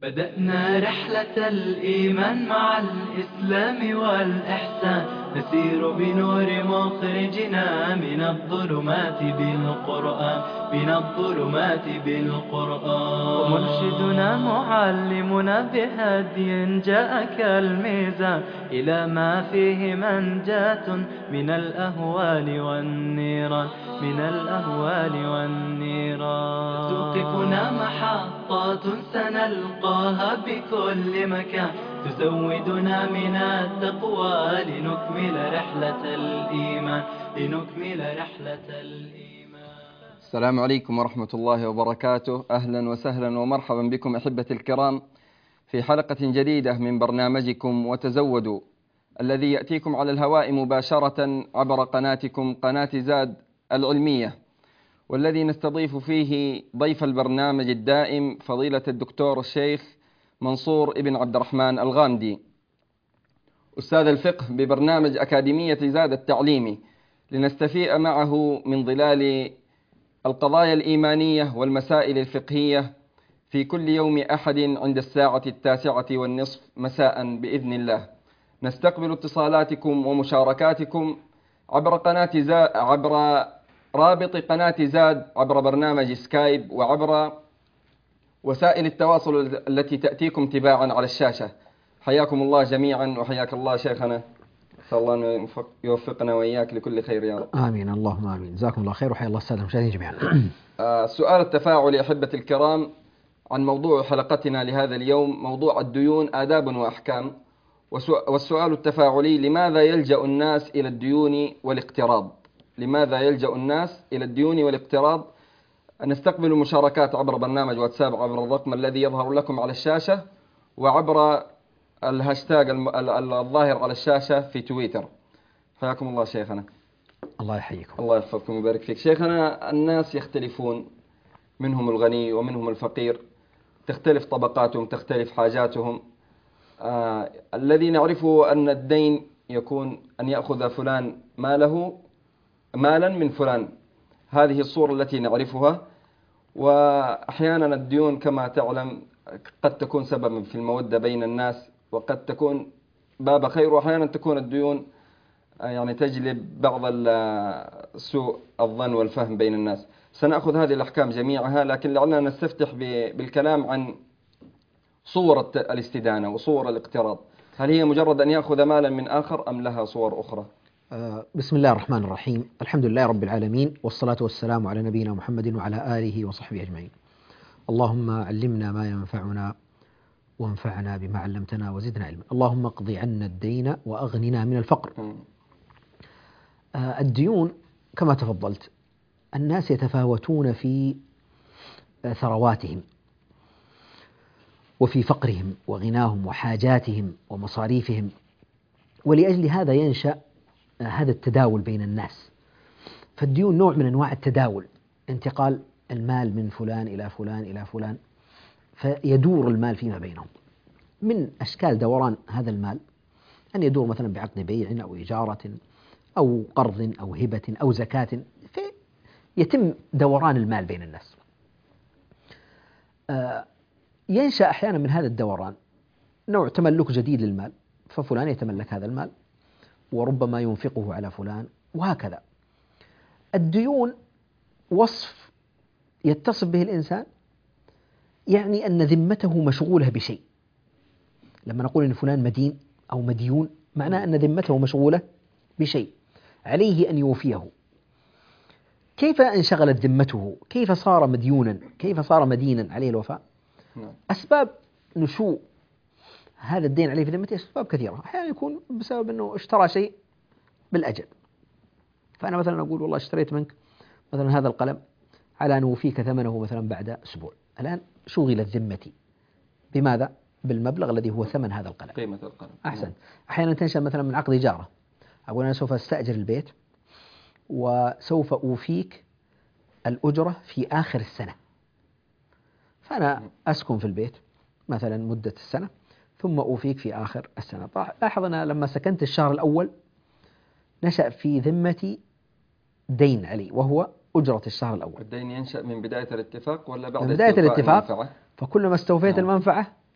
بدأنا رحلة الإيمان مع الإسلام والإحسان، نسير بنور مخرجنا من الظلمات بالقرآن، ومرشدنا معلمنا بهدي جاء كالميزان إلى ما فيه منجاة من الأهوال والنيران، توقفنا محطات سنلقاها بكل مكان، تزودنا من التقوى لنكمل رحلة الإيمان. السلام عليكم ورحمة الله وبركاته. أهلا وسهلا ومرحبا بكم أحبة الكرام في حلقة جديدة من برنامجكم وتزودوا، الذي يأتيكم على الهواء مباشرة عبر قناتكم قناة زاد العلمية، والذي نستضيف فيه ضيف البرنامج الدائم فضيلة الدكتور الشيخ منصور ابن عبد الرحمن الغامدي، أستاذ الفقه ببرنامج أكاديمية زاد التعليمي، لنستفيء معه من ظلال القضايا الإيمانية والمسائل الفقهية في كل يوم أحد عند الساعة 9:30 مساء بإذن الله. نستقبل اتصالاتكم ومشاركاتكم عبر رابط قناة زاد، عبر برنامج سكايب، وعبر وسائل التواصل التي تأتيكم تباعا على الشاشة. حياكم الله جميعا وحياك الله شيخنا، نسأل الله أن يوفقنا وإياك لكل خير يا رب. آمين، اللهم آمين. جزاكم الله خير وحيا الله السادة المشاهدين جميعا. السؤال التفاعلي أحبة الكرام عن موضوع حلقتنا لهذا اليوم، موضوع الديون آداب وأحكام. والسؤال التفاعلي: لماذا يلجأ الناس إلى الديون والاقتراض؟ نستقبل المشاركات عبر برنامج واتساب عبر الرقم الذي يظهر لكم على الشاشة، وعبر الهاشتاج الظاهر على الشاشة في تويتر. حياكم الله شيخنا. الله يحييكم. الله يحفظكم ويبارك فيك. شيخنا، الناس يختلفون، منهم الغني ومنهم الفقير، تختلف طبقاتهم، تختلف حاجاتهم. الذي نعرفه أن الدين يكون أن يأخذ فلان مالا من فلان، هذه الصورة التي نعرفها. وأحيانا الديون كما تعلم قد تكون سببا في المودة بين الناس، وقد تكون باب خير، وأحيانا تكون الديون يعني تجلب بعض سوء الظن والفهم بين الناس. سنأخذ هذه الأحكام جميعها، لكن لعلنا نستفتح بالكلام عن صور الاستدانة وصور الاقتراض. هل هي مجرد أن يأخذ مالا من آخر أم لها صور أخرى؟ بسم الله الرحمن الرحيم، الحمد لله رب العالمين، والصلاة والسلام على نبينا محمد وعلى آله وصحبه أجمعين. اللهم علمنا ما ينفعنا وانفعنا بما علمتنا وزدنا علما. اللهم اقض عنا الدين وأغننا من الفقر. الديون كما تفضلت، الناس يتفاوتون في ثرواتهم وفي فقرهم وغناهم وحاجاتهم ومصاريفهم، ولأجل هذا ينشأ هذا التداول بين الناس. فالديون نوع من أنواع التداول، انتقال المال من فلان إلى فلان إلى فلان، فيدور المال فيما بينهم. من أشكال دوران هذا المال أن يدور مثلا بعقد بيع أو إجارة أو قرض أو هبة أو زكاة، فيتم دوران المال بين الناس. ينشأ أحيانا من هذا الدوران نوع تملك جديد للمال، ففلان يتملك هذا المال وربما ينفقه على فلان، وهكذا. الديون وصف يتصف به الإنسان، يعني أن ذمته مشغولة بشيء. لما نقول أن فلان مدين أو مديون، معناه أن ذمته مشغولة بشيء عليه أن يوفيه. كيف انشغلت ذمته؟ كيف صار مديونا؟ كيف صار مدينا عليه الوفاء؟ أسباب نشوء هذا الدين عليه في ذمته أسباب كثيرة. أحيانا يكون بسبب أنه اشترى شيء بالأجل، فأنا مثلا أقول والله اشتريت منك مثلا هذا القلم على أن أوفيك ثمنه مثلا بعد أسبوع. الآن شغلت ذمتي بماذا؟ بالمبلغ الذي هو ثمن هذا القلم، قيمة القلم. أحسن. أحيانا تنشأ مثلا من عقد إجارة، أقول أنا سوف أستأجر البيت وسوف أوفيك الأجرة في آخر السنة، فأنا أسكن في البيت مثلا مدة السنة ثم أوفيك في آخر السنة. لاحظ أنا لما سكنت الشهر الأول نشأ في ذمتي دين علي وهو أجرة الشهر الأول. الدين ينشأ من بداية الاتفاق ولا بعد بداية الاتفاق؟ المنفعة؟ فكلما استوفيت المنفعة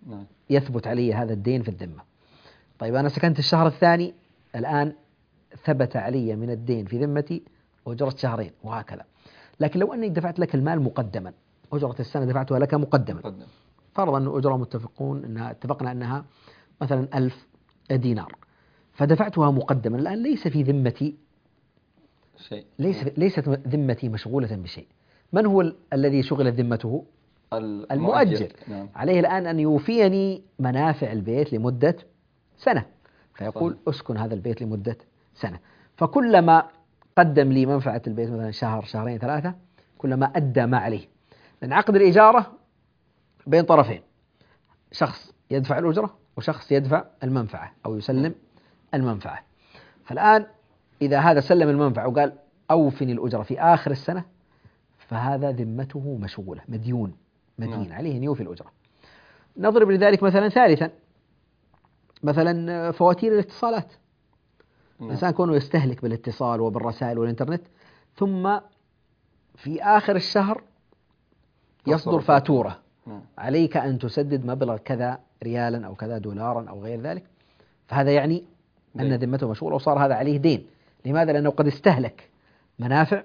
نعم. يثبت علي هذا الدين في الذمة. طيب أنا سكنت الشهر الثاني، الآن ثبت علي من الدين في ذمتي أجرة شهرين، وهكذا. لكن لو أني دفعت لك المال مقدما، أجرة السنة دفعتها لك مقدما، فرضا أن أجرة اتفقنا أنها مثلا 1000 دينار، فدفعتها مقدما، الآن ليس في ذمتي شيء، ليست ذمتي مشغولة بشيء. من هو الذي شغلت ذمته؟ المؤجر. نعم. عليه الآن أن يوفيني منافع البيت لمدة سنة، فيقول صحيح. أسكن هذا البيت لمدة سنة. فكلما قدم لي منفعة البيت مثلا شهر، شهرين، 3، كلما أدى ما عليه. لأن عقد الإجارة بين طرفين، شخص يدفع الأجرة وشخص يدفع المنفعة أو يسلم المنفعة. فالآن إذا هذا سلم المنفعة وقال أوفني الأجرة في آخر السنة، فهذا ذمته مشغولة، مدين عليه أن يوفي الأجرة. نضرب لذلك مثلا ثالثا، مثلا فواتير الاتصالات. الإنسان كونه يستهلك بالاتصال وبالرسائل والإنترنت، ثم في آخر الشهر يصدر فاتورة عليك أن تسدد مبلغ كذا ريالا أو كذا دولارا أو غير ذلك، فهذا يعني أن ذمته مشغولة وصار هذا عليه دين. لماذا؟ لأنه قد استهلك منافع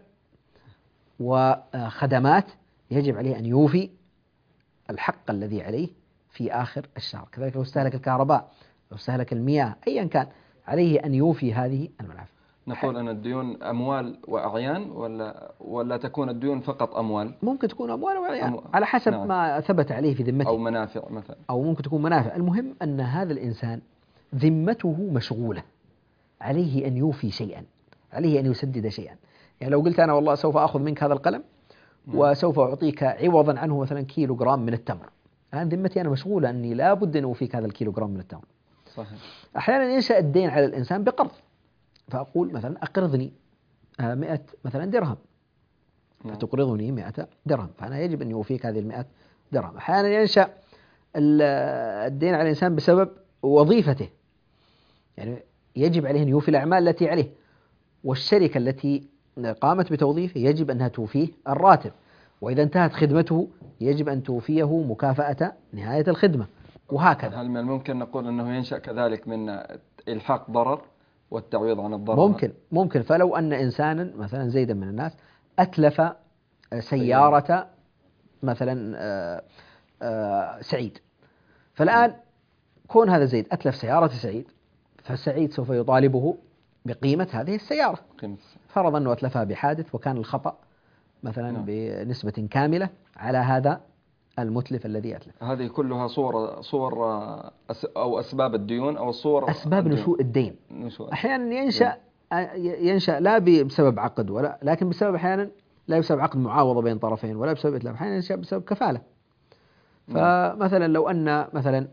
وخدمات يجب عليه أن يوفي الحق الذي عليه في آخر الشهر. كذلك لو استهلك الكهرباء، لو استهلك المياه، أيا كان، عليه أن يوفي هذه المنافع. نقول أن الديون أموال وأعيان ولا تكون الديون فقط أموال؟ ممكن تكون أموال وأعيان على حسب نعم. ما ثبت عليه في ذمته، أو منافع مثلا، أو ممكن تكون منافع. المهم أن هذا الإنسان ذمته مشغولة، عليه أن يوفي شيئا، عليه أن يسدد شيئا. يعني لو قلت أنا والله سوف أخذ منك هذا القلم وسوف أعطيك عوضا عنه مثلا كيلوغرام من التمر، الآن ذمتي أنا مشغولة أني لا بد أن أوفيك هذا الكيلوغرام من التمر. صحيح. أحيانا ينشأ الدين على الإنسان بقرض، فأقول مثلا أقرضني 100 مثلا درهم، فتقرضني 100 درهم، فأنا يجب أن يوفيك هذه 100 درهم. أحيانا ينشأ الدين على الإنسان بسبب وظيفته، يعني يجب عليه أن يوفي الأعمال التي عليه، والشركة التي قامت بتوظيفه يجب أنها توفيه الراتب، وإذا انتهت خدمته يجب أن توفيه مكافأة نهاية الخدمة، وهكذا. هل من الممكن نقول أنه ينشأ كذلك من إلحاق ضرر والتعويض عن الضرر؟ ممكن. فلو أن إنسانا مثلا زيدا من الناس أتلف سيارة مثلا سعيد، فالآن كون هذا زيد أتلف سيارة سعيد، فسعيد سوف يطالبه بقيمة هذه السيارة، فرضا أنه أتلفها بحادث وكان الخطأ مثلا بنسبة كاملة على هذا المتلف الذي أتلف. هذه كلها صور أو أسباب الديون أو الصور أسباب نشوء الدين. أحيانا ينشأ لا بسبب عقد ولا، لكن بسبب أحيانا لا بسبب عقد معاوضة بين طرفين ولا بسبب إتلاف، أحيانا ينشأ بسبب كفالة. فمثلا لو أن مثلا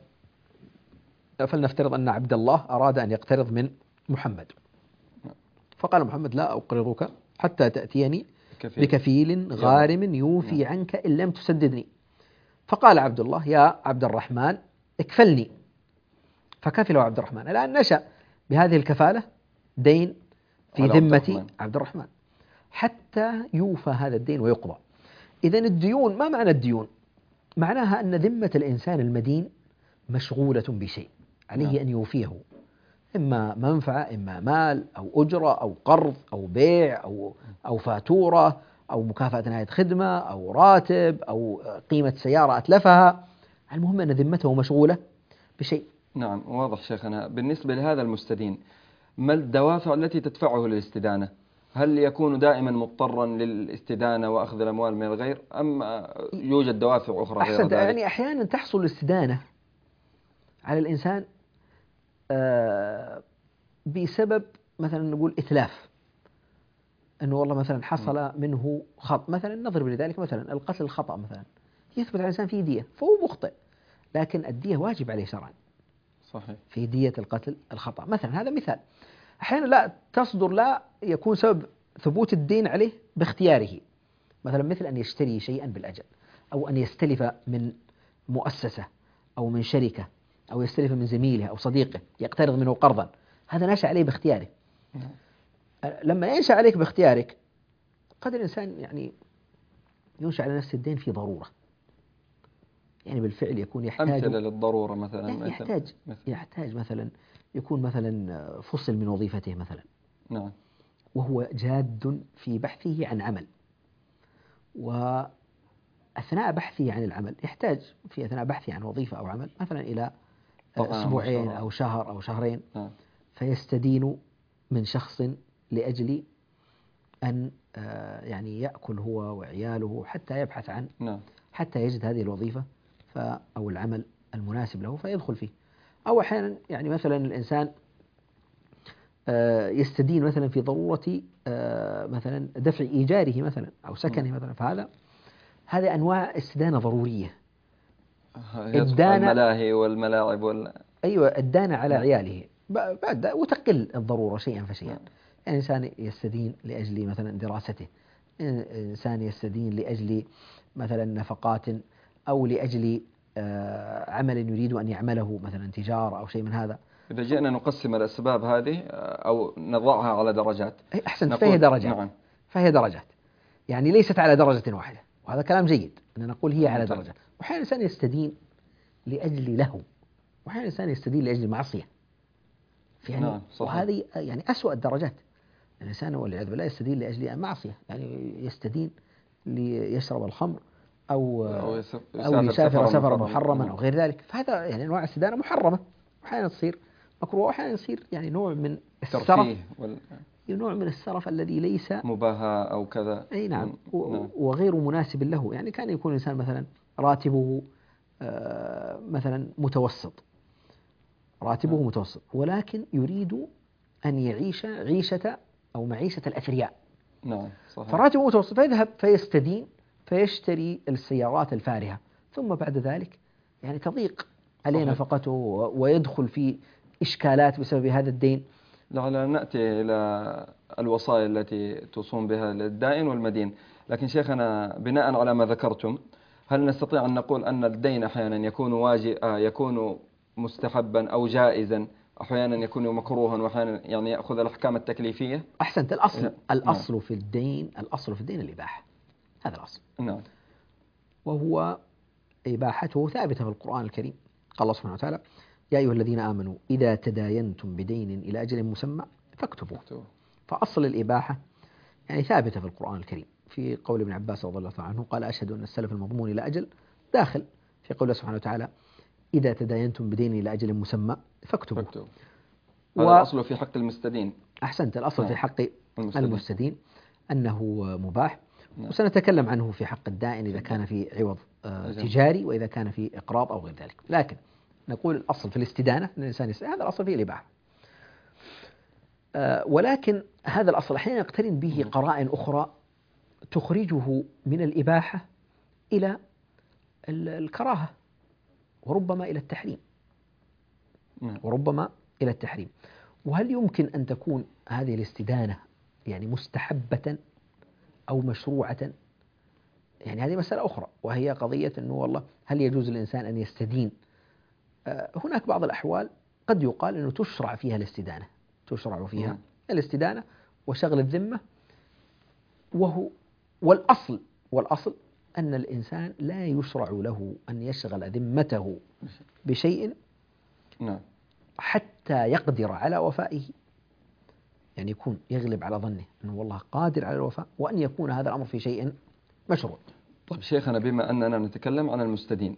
فلنفترض أن عبد الله أراد أن يقترض من محمد، فقال محمد لا أقرضك حتى تأتيني بكفيل غارم يوفي عنك إن لم تسددني. فقال عبد الله يا عبد الرحمن اكفلني، فكفله عبد الرحمن. الآن نشأ بهذه الكفالة دين في ذمة عبد الرحمن حتى يوفى هذا الدين ويقضى. إذن الديون، ما معنى الديون؟ معناها أن ذمة الإنسان المدين مشغولة بشيء عليه أن يوفيه، إما منفعة، إما مال، أو أجرة، أو قرض، أو بيع، أو فاتورة، أو مكافأة نهاية خدمة، أو راتب، أو قيمة سيارة أتلفها. المهم أن ذمته مشغولة بشيء. نعم، واضح شيخنا. بالنسبة لهذا المستدين، ما الدوافع التي تدفعه للاستدانة؟ هل يكون دائما مضطرا للاستدانة وأخذ الأموال من الغير، أم يوجد دوافع أخرى غير ذلك؟ يعني أحيانا تحصل الاستدانة على الإنسان بسبب مثلا نقول إتلاف، أنه والله مثلا حصل منه خطأ، مثلا نضرب لذلك مثلا القتل الخطأ، مثلا يثبت على الإنسان فيه دية فهو مخطئ، لكن الدية واجب عليه شرعا. صحيح. في دية القتل الخطأ مثلا، هذا مثال. أحيانا لا تصدر، لا يكون سبب ثبوت الدين عليه باختياره، مثلا مثل أن يشتري شيئا بالأجل، أو أن يستلف من مؤسسة أو من شركة، أو يستلف من زميله أو صديقه يقترض منه قرضا، هذا نشأ عليه باختياره. لما ينشأ عليك باختيارك، قد الإنسان يعني ينشأ على نفس الدين في ضرورة، يعني بالفعل يكون يحتاج أمثلة للضرورة مثلا. يعني يحتاج مثلا يكون مثلا فصل من وظيفته مثلا، نعم. وهو جاد في بحثه عن عمل، وأثناء بحثه عن العمل يحتاج في أثناء بحثه عن وظيفة أو عمل مثلا إلى طعام أسبوعين وشراب. أو شهر أو شهرين، نعم. فيستدين من شخص لأجل أن يعني يأكل هو وعياله حتى يبحث عن نعم. حتى يجد هذه الوظيفة أو العمل المناسب له فيدخل فيه. أو أحيانا يعني مثلا الإنسان يستدين مثلا في ضرورة مثلا دفع إيجاره مثلا أو سكنه مثلا، هذه أنواع استدانة ضرورية. يدخل الملاهي والملاعب أيوة الدانة على نعم. عياله بعد وتقل الضرورة شيئا فشيئا. نعم. يعني إنسان يستدين لأجل مثلا دراسته، إنسان يستدين لأجل مثلا نفقات، أو لأجل عمل يريد أن يعمله مثلا تجارة أو شيء من هذا. إذا جئنا نقسم الأسباب هذه أو نضعها على درجات، أي أحسنت، نقول فهي درجات. نعم. فهي درجات، يعني ليست على درجة واحدة، وهذا كلام جيد أن نقول هي على ممتاز. درجات. وأحيانا الإنسان يستدين لأجل له، وأحيانا الإنسان يستدين لأجل معصية، يعني نعم صحيح. وهذه يعني أسوأ الدرجات. الإنسان والعياذ بالله يستدين لأجل معصية، يعني يستدين ليشرب الخمر أو يسافر يسافر سفرا محرما. محرما نعم. أو غير ذلك. فهذا يعني أنواع استدانة محرمة، أحيانا تصير مكروه، وأحيانا يصير يعني نوع من السرف، ترفيه نوع من السرف الذي ليس مباهاة أو كذا. أي نعم، نعم. وغير مناسب له. يعني كان يكون الإنسان مثلا راتبه مثلا متوسط، راتبه متوسط، ولكن يريد أن يعيش عيشة أو معيشة الأثرياء. نعم صحيح. فراتبه متوسط، فيذهب فيستدين فيشتري السيارات الفارهة، ثم بعد ذلك يعني تضيق عليه صحيح. نفقته ويدخل في إشكالات بسبب هذا الدين. لعلنا نأتي إلى الوصايا التي تصوم بها للدائن والمدين. لكن شيخنا بناء على ما ذكرتم، هل نستطيع أن نقول أن الدين أحيانا يكون يكون مستحبا أو جائزا، أحيانا يكون مكروها، وأحيانا يعني يأخذ الأحكام التكليفية؟ أحسنت. نعم. الأصل في الدين، الإباحة، هذا الأصل. نعم. وهو إباحته ثابتة في القرآن الكريم. قال الله سبحانه وتعالى: يا أيها الذين آمنوا إذا تداينتم بدين إلى أجل مسمى فاكتبوه. فأصل الإباحة يعني ثابتة في القرآن الكريم، في قول ابن عباس رضي الله عنه قال: أشهد أن السلف المضمون إلى أجل داخل في قول الله سبحانه وتعالى: إذا تداينتم بدين إلى أجل مسمى فاكتبوه. هذا الأصل في حق المستدين. أحسنت. الأصل في حق المستدين أنه مباح. نعم. وسنتكلم عنه في حق الدائن إذا كان في عوض تجاري، وإذا كان في إقراض أو غير ذلك. لكن نقول الأصل في الاستدانة أن الإنسان يستدين، هذا الأصل فيه الإباحة. ولكن هذا الأصل أحيانا يقترن به قرائن أخرى تخرجه من الإباحة إلى الكراهة، وربما إلى التحريم. وربما إلى التحريم. وهل يمكن أن تكون هذه الاستدانة يعني مستحبة أو مشروعة؟ يعني هذه مسألة أخرى، وهي قضية أنه والله هل يجوز للإنسان أن يستدين؟ هناك بعض الأحوال قد يقال أنه تشرع فيها الاستدانة، تشرع فيها الاستدانة وشغل الذمة. والأصل أن الإنسان لا يشرع له أن يشغل ذمته بشيء حتى يقدر على وفائه، يعني يكون يغلب على ظنه أنه والله قادر على الوفاء، وأن يكون هذا الأمر في شيء مشروع. طيب شيخنا، بما أننا نتكلم عن المستدين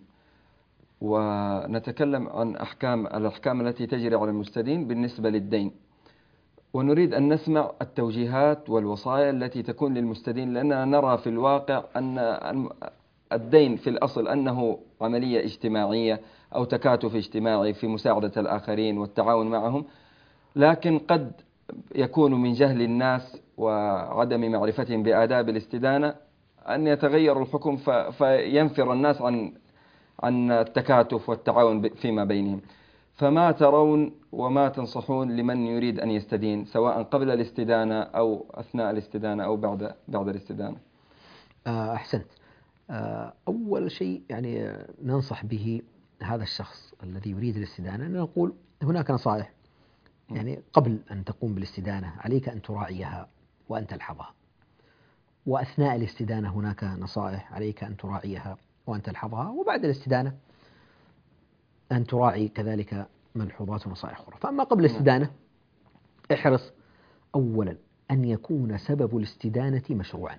ونتكلم عن الأحكام التي تجري على المستدين بالنسبة للدين، ونريد أن نسمع التوجيهات والوصايا التي تكون للمستدين، لأننا نرى في الواقع أن الدين في الأصل أنه عملية اجتماعية أو تكاتف اجتماعي في مساعدة الآخرين والتعاون معهم، لكن قد يكون من جهل الناس وعدم معرفتهم بآداب الاستدانة أن يتغير الحكم فينفر الناس عن التكاتف والتعاون فيما بينهم. فما ترون وما تنصحون لمن يريد أن يستدين، سواء قبل الاستدانة أو أثناء الاستدانة أو بعد الاستدانة؟ أحسنت. أول شيء يعني ننصح به هذا الشخص الذي يريد الاستدانة، نقول هناك نصائح. يعني قبل أن تقوم بالاستدانة عليك أن تراعيها وأن تلحظها، وأثناء الاستدانة هناك نصائح عليك أن تراعيها وأن تلحظها، وبعد الاستدانة أن تراعي كذلك ملحوظات ونصائح أخرى. فأما قبل الاستدانة احرص أولا أن يكون سبب الاستدانة مشروعا،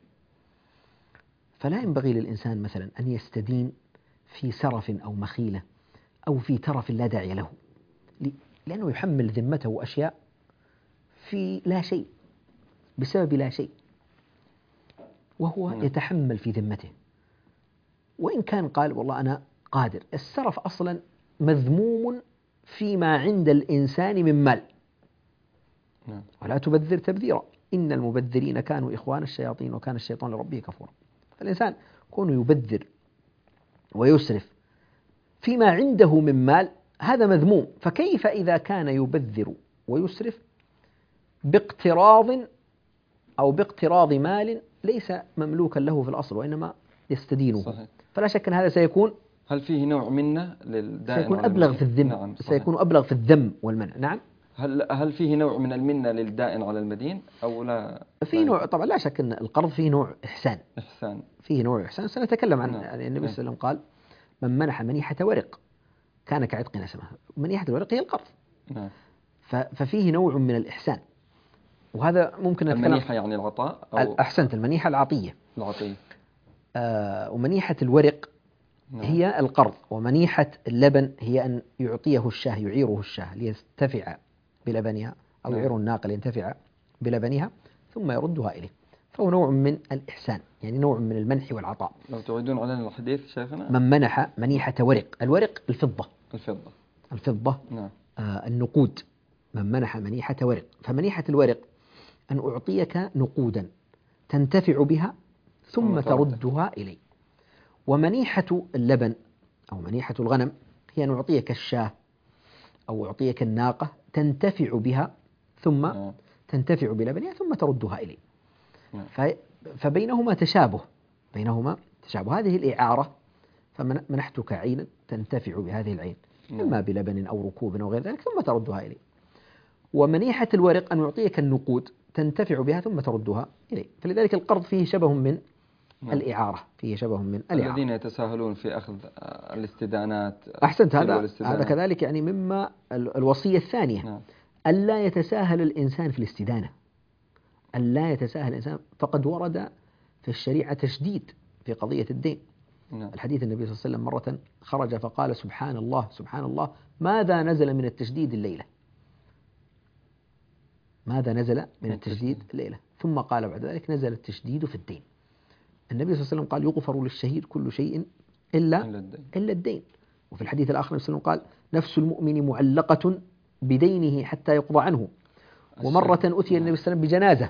فلا ينبغي للإنسان مثلا أن يستدين في سرف أو مخيلة أو في ترف لا داعي له، لأنه يحمل ذمته أشياء في لا شيء بسبب لا شيء، وهو يتحمل في ذمته، وإن كان قال والله أنا قادر. السرف أصلا مذموم فيما عند الإنسان من مال، ولا تبذر تبذيرا إن المبذرين كانوا إخوان الشياطين وكان الشيطان لربه كفورا. فالإنسان كونه يبذر ويسرف فيما عنده من مال هذا مذموم، فكيف إذا كان يبذر ويسرف باقتراض أو باقتراض مال ليس مملوكا له في الأصل وإنما يستدينه؟ صحيح. فلا شك أن هذا سيكون هل فيه نوع منة للدائن سيكون أبلغ في الذم. نعم. سيكون أبلغ في الذم والمنع. نعم. هل فيه نوع من المنة للدائن على المدين أو لا؟ في نوع طبعا، لا شك أن القرض فيه نوع إحسان. فيه نوع إحسان سنتكلم عن يعني النبي صلى الله عليه وسلم قال من منح منيحة ورق كان كعتق نسمة. منيحة الورق هي القرض. نعم. ففيه نوع من الإحسان، وهذا ممكن نتكلم. المنيحة يعني العطاء أو أحسنت، المنيحة العطية. ومنيحة الورق هي القرض، ومنيحة اللبن هي أن يعطيه الشاه، يعيره الشاه لينتفع بلبنها، أو يعير الناقة لينتفع بلبنها ثم يردها إليه، فهو نوع من الإحسان، يعني نوع من المنح والعطاء. لو تعيدون علينا الحديث شيخنا. من منح منيحة ورق، الورق الفضة نعم. النقود. من منح منيحة ورق، فمنيحة الورق أن أعطيك نقودا تنتفع بها ثم تردها إلي. ومنيحة اللبن أو منيحة الغنم هي أن أعطيك الشاة أو أعطيك الناقة تنتفع بها ثم تنتفع بلبنها ثم تردها إلي. فبينهما تشابه، هذه الإعارة، فمنحتك عينا تنتفع بهذه العين إما بلبن أو ركوب أو غير ذلك ثم تردها إلي. ومنيحة الورق أن يعطيك النقود تنتفع بها ثم تردها إلي. فلذلك القرض فيه شبه من الإعارة، الذين يتساهلون في أخذ الاستدانات. أحسنت، هذا كذلك يعني مما الوصية الثانية. ألا يتساهل الإنسان في الاستدانة، ألا يتساهل الإنسان، فقد ورد في الشريعة تشديد في قضية الدين. الحديث النبي صلى الله عليه وسلم مرة خرج فقال سبحان الله ماذا نزل من التشديد الليلة؟ ثم قال بعد ذلك نزل التشديد في الدين. النبي صلى الله عليه وسلم قال يغفر للشهيد كل شيء إلا الدين. وفي الحديث الآخر النبي صلى الله عليه وسلم قال نفس المؤمن معلقة بدينه حتى يقضى عنه. ومرة أتي النبي صلى الله عليه وسلم بجنازة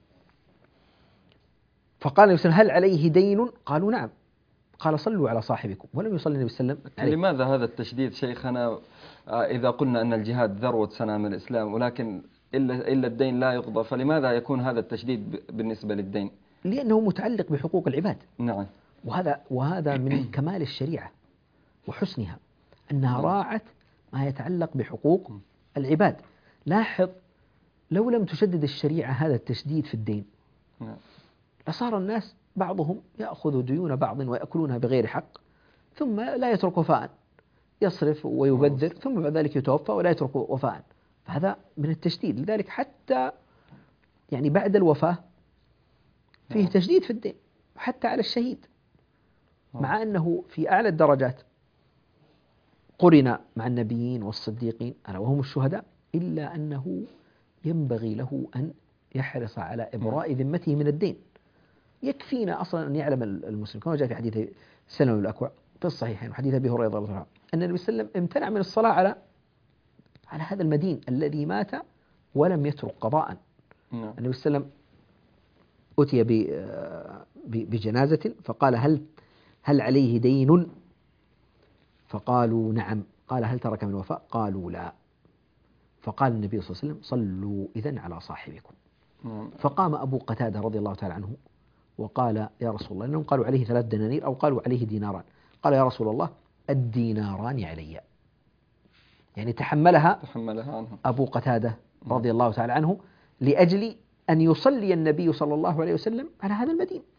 فقال النبي صلى الله عليه وسلم هل عليه دين؟ قالوا نعم. قال صلوا على صاحبكم، ولم يصلي النبي صلى الله عليه وسلم عليه. لماذا هذا التشديد شيخنا إذا قلنا أن الجهاد ذروة سنام الإسلام ولكن إلا الدين لا يقضى، فلماذا يكون هذا التشديد بالنسبة للدين؟ لأنه متعلق بحقوق العباد. نعم. وهذا من كمال الشريعة وحسنها أنها راعت ما يتعلق بحقوق العباد. لاحظ لو لم تشدد الشريعة هذا التشديد في الدين لصار الناس بعضهم يأخذ ديون بعض ويأكلونها بغير حق ثم لا يترك وفاء، يصرف ويبذر ثم بعد ذلك يتوفى ولا يترك وفاء. فهذا من التشديد. لذلك حتى يعني بعد الوفاة فيه تشديد في الدين حتى على الشهيد، مع أنه في أعلى الدرجات قرن مع النبيين والصديقين ألا وهم الشهداء، إلا أنه ينبغي له أن يحرص على إبراء ذمته من الدين. يكفينا أصلا أن يعلم المسلم كما جاء في حديث سلمة بن الأكوع في الصحيحين وحديث أبي هريرة رضي الله عنه أن النبي صلى الله عليه وسلم امتنع من الصلاة على هذا المدين الذي مات ولم يترك قضاء. النبي صلى الله عليه وسلم أتي بجنازة فقال هل عليه دين؟ فقالوا نعم. قال هل ترك من وفاء؟ قالوا لا. فقال النبي صلى الله عليه وسلم صلوا إذن على صاحبكم. فقام أبو قتادة رضي الله تعالى عنه وقال يا رسول الله، إنهم قالوا عليه 3 دنانير أو قالوا عليه ديناران. قال يا رسول الله الديناران علي، يعني تحملها عنه أبو قتادة رضي الله تعالى عنه لأجل أن يصلي النبي صلى الله عليه وسلم على هذا المدين.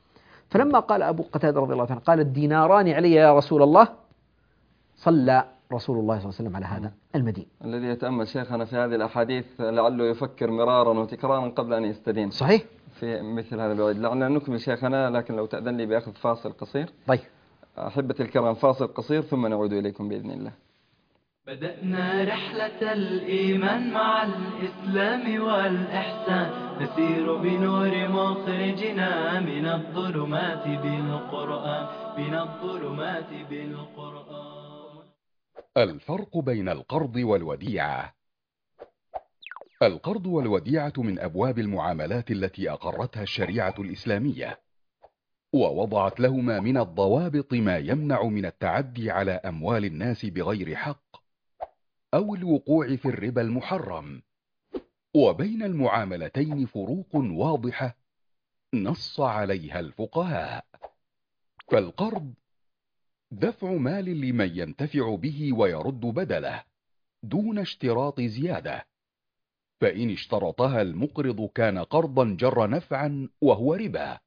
فلما قال أبو قتادة رضي الله عنه قال الديناران علي يا رسول الله، صلى رسول الله صلى الله عليه وسلم على هذا المدين. الذي يتأمل شيخنا في هذه الأحاديث لعله يفكر مرارا وتكرارا قبل أن يستدين. صحيح. في مثل هذا الوعيد. لعلنا نكمل شيخنا، لكن لو تأذن لي بأخذ فاصل قصير. طيب أحبة الكرام، فاصل قصير ثم نعود إليكم بإذن الله. بدأنا رحلة الإيمان مع الإسلام والإحسان، نسير بنور مخرجنا من الظلمات بالقرآن، من الظلمات بالقرآن. الفرق بين القرض والوديعة. القرض والوديعة من أبواب المعاملات التي أقرتها الشريعة الإسلامية، ووضعت لهما من الضوابط ما يمنع من التعدي على أموال الناس بغير حق أو الوقوع في الربا المحرم. وبين المعاملتين فروق واضحة نص عليها الفقهاء. فالقرض دفع مال لمن ينتفع به ويرد بدله دون اشتراط زيادة، فإن اشترطها المقرض كان قرضا جر نفعا وهو ربا.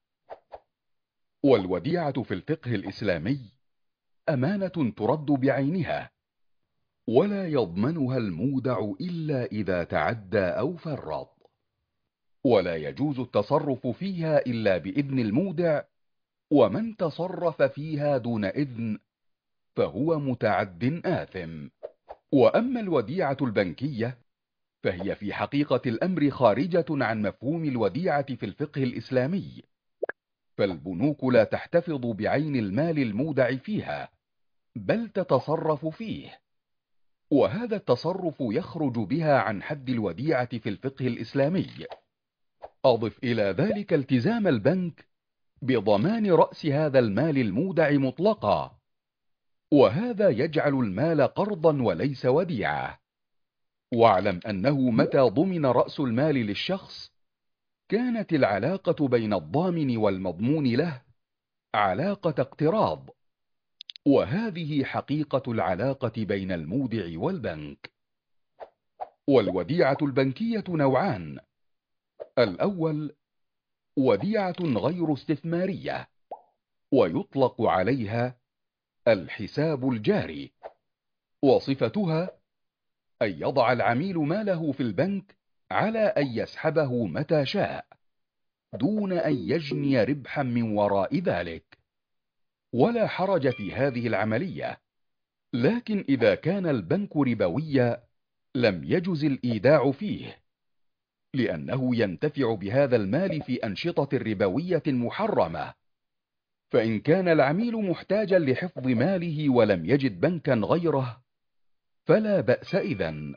والوديعة في الفقه الإسلامي أمانة ترد بعينها، ولا يضمنها المودع إلا إذا تعدى أو فرط، ولا يجوز التصرف فيها إلا بإذن المودع، ومن تصرف فيها دون إذن فهو متعد آثم. وأما الوديعة البنكية فهي في حقيقة الأمر خارجة عن مفهوم الوديعة في الفقه الإسلامي، فالبنوك لا تحتفظ بعين المال المودع فيها، بل تتصرف فيه، وهذا التصرف يخرج بها عن حد الوديعة في الفقه الإسلامي. أضف إلى ذلك التزام البنك بضمان رأس هذا المال المودع مطلقا، وهذا يجعل المال قرضا وليس وديعة. واعلم أنه متى ضمن رأس المال للشخص كانت العلاقة بين الضامن والمضمون له علاقة اقتراض، وهذه حقيقة العلاقة بين المودع والبنك. والوديعة البنكية نوعان: الأول وديعة غير استثمارية، ويطلق عليها الحساب الجاري، وصفتها أن يضع العميل ماله في البنك على أن يسحبه متى شاء دون أن يجني ربحا من وراء ذلك، ولا حرج في هذه العملية. لكن إذا كان البنك ربويا لم يجز الإيداع فيه، لأنه ينتفع بهذا المال في أنشطة ربوية محرمة. فإن كان العميل محتاجا لحفظ ماله ولم يجد بنكا غيره فلا بأس إذن.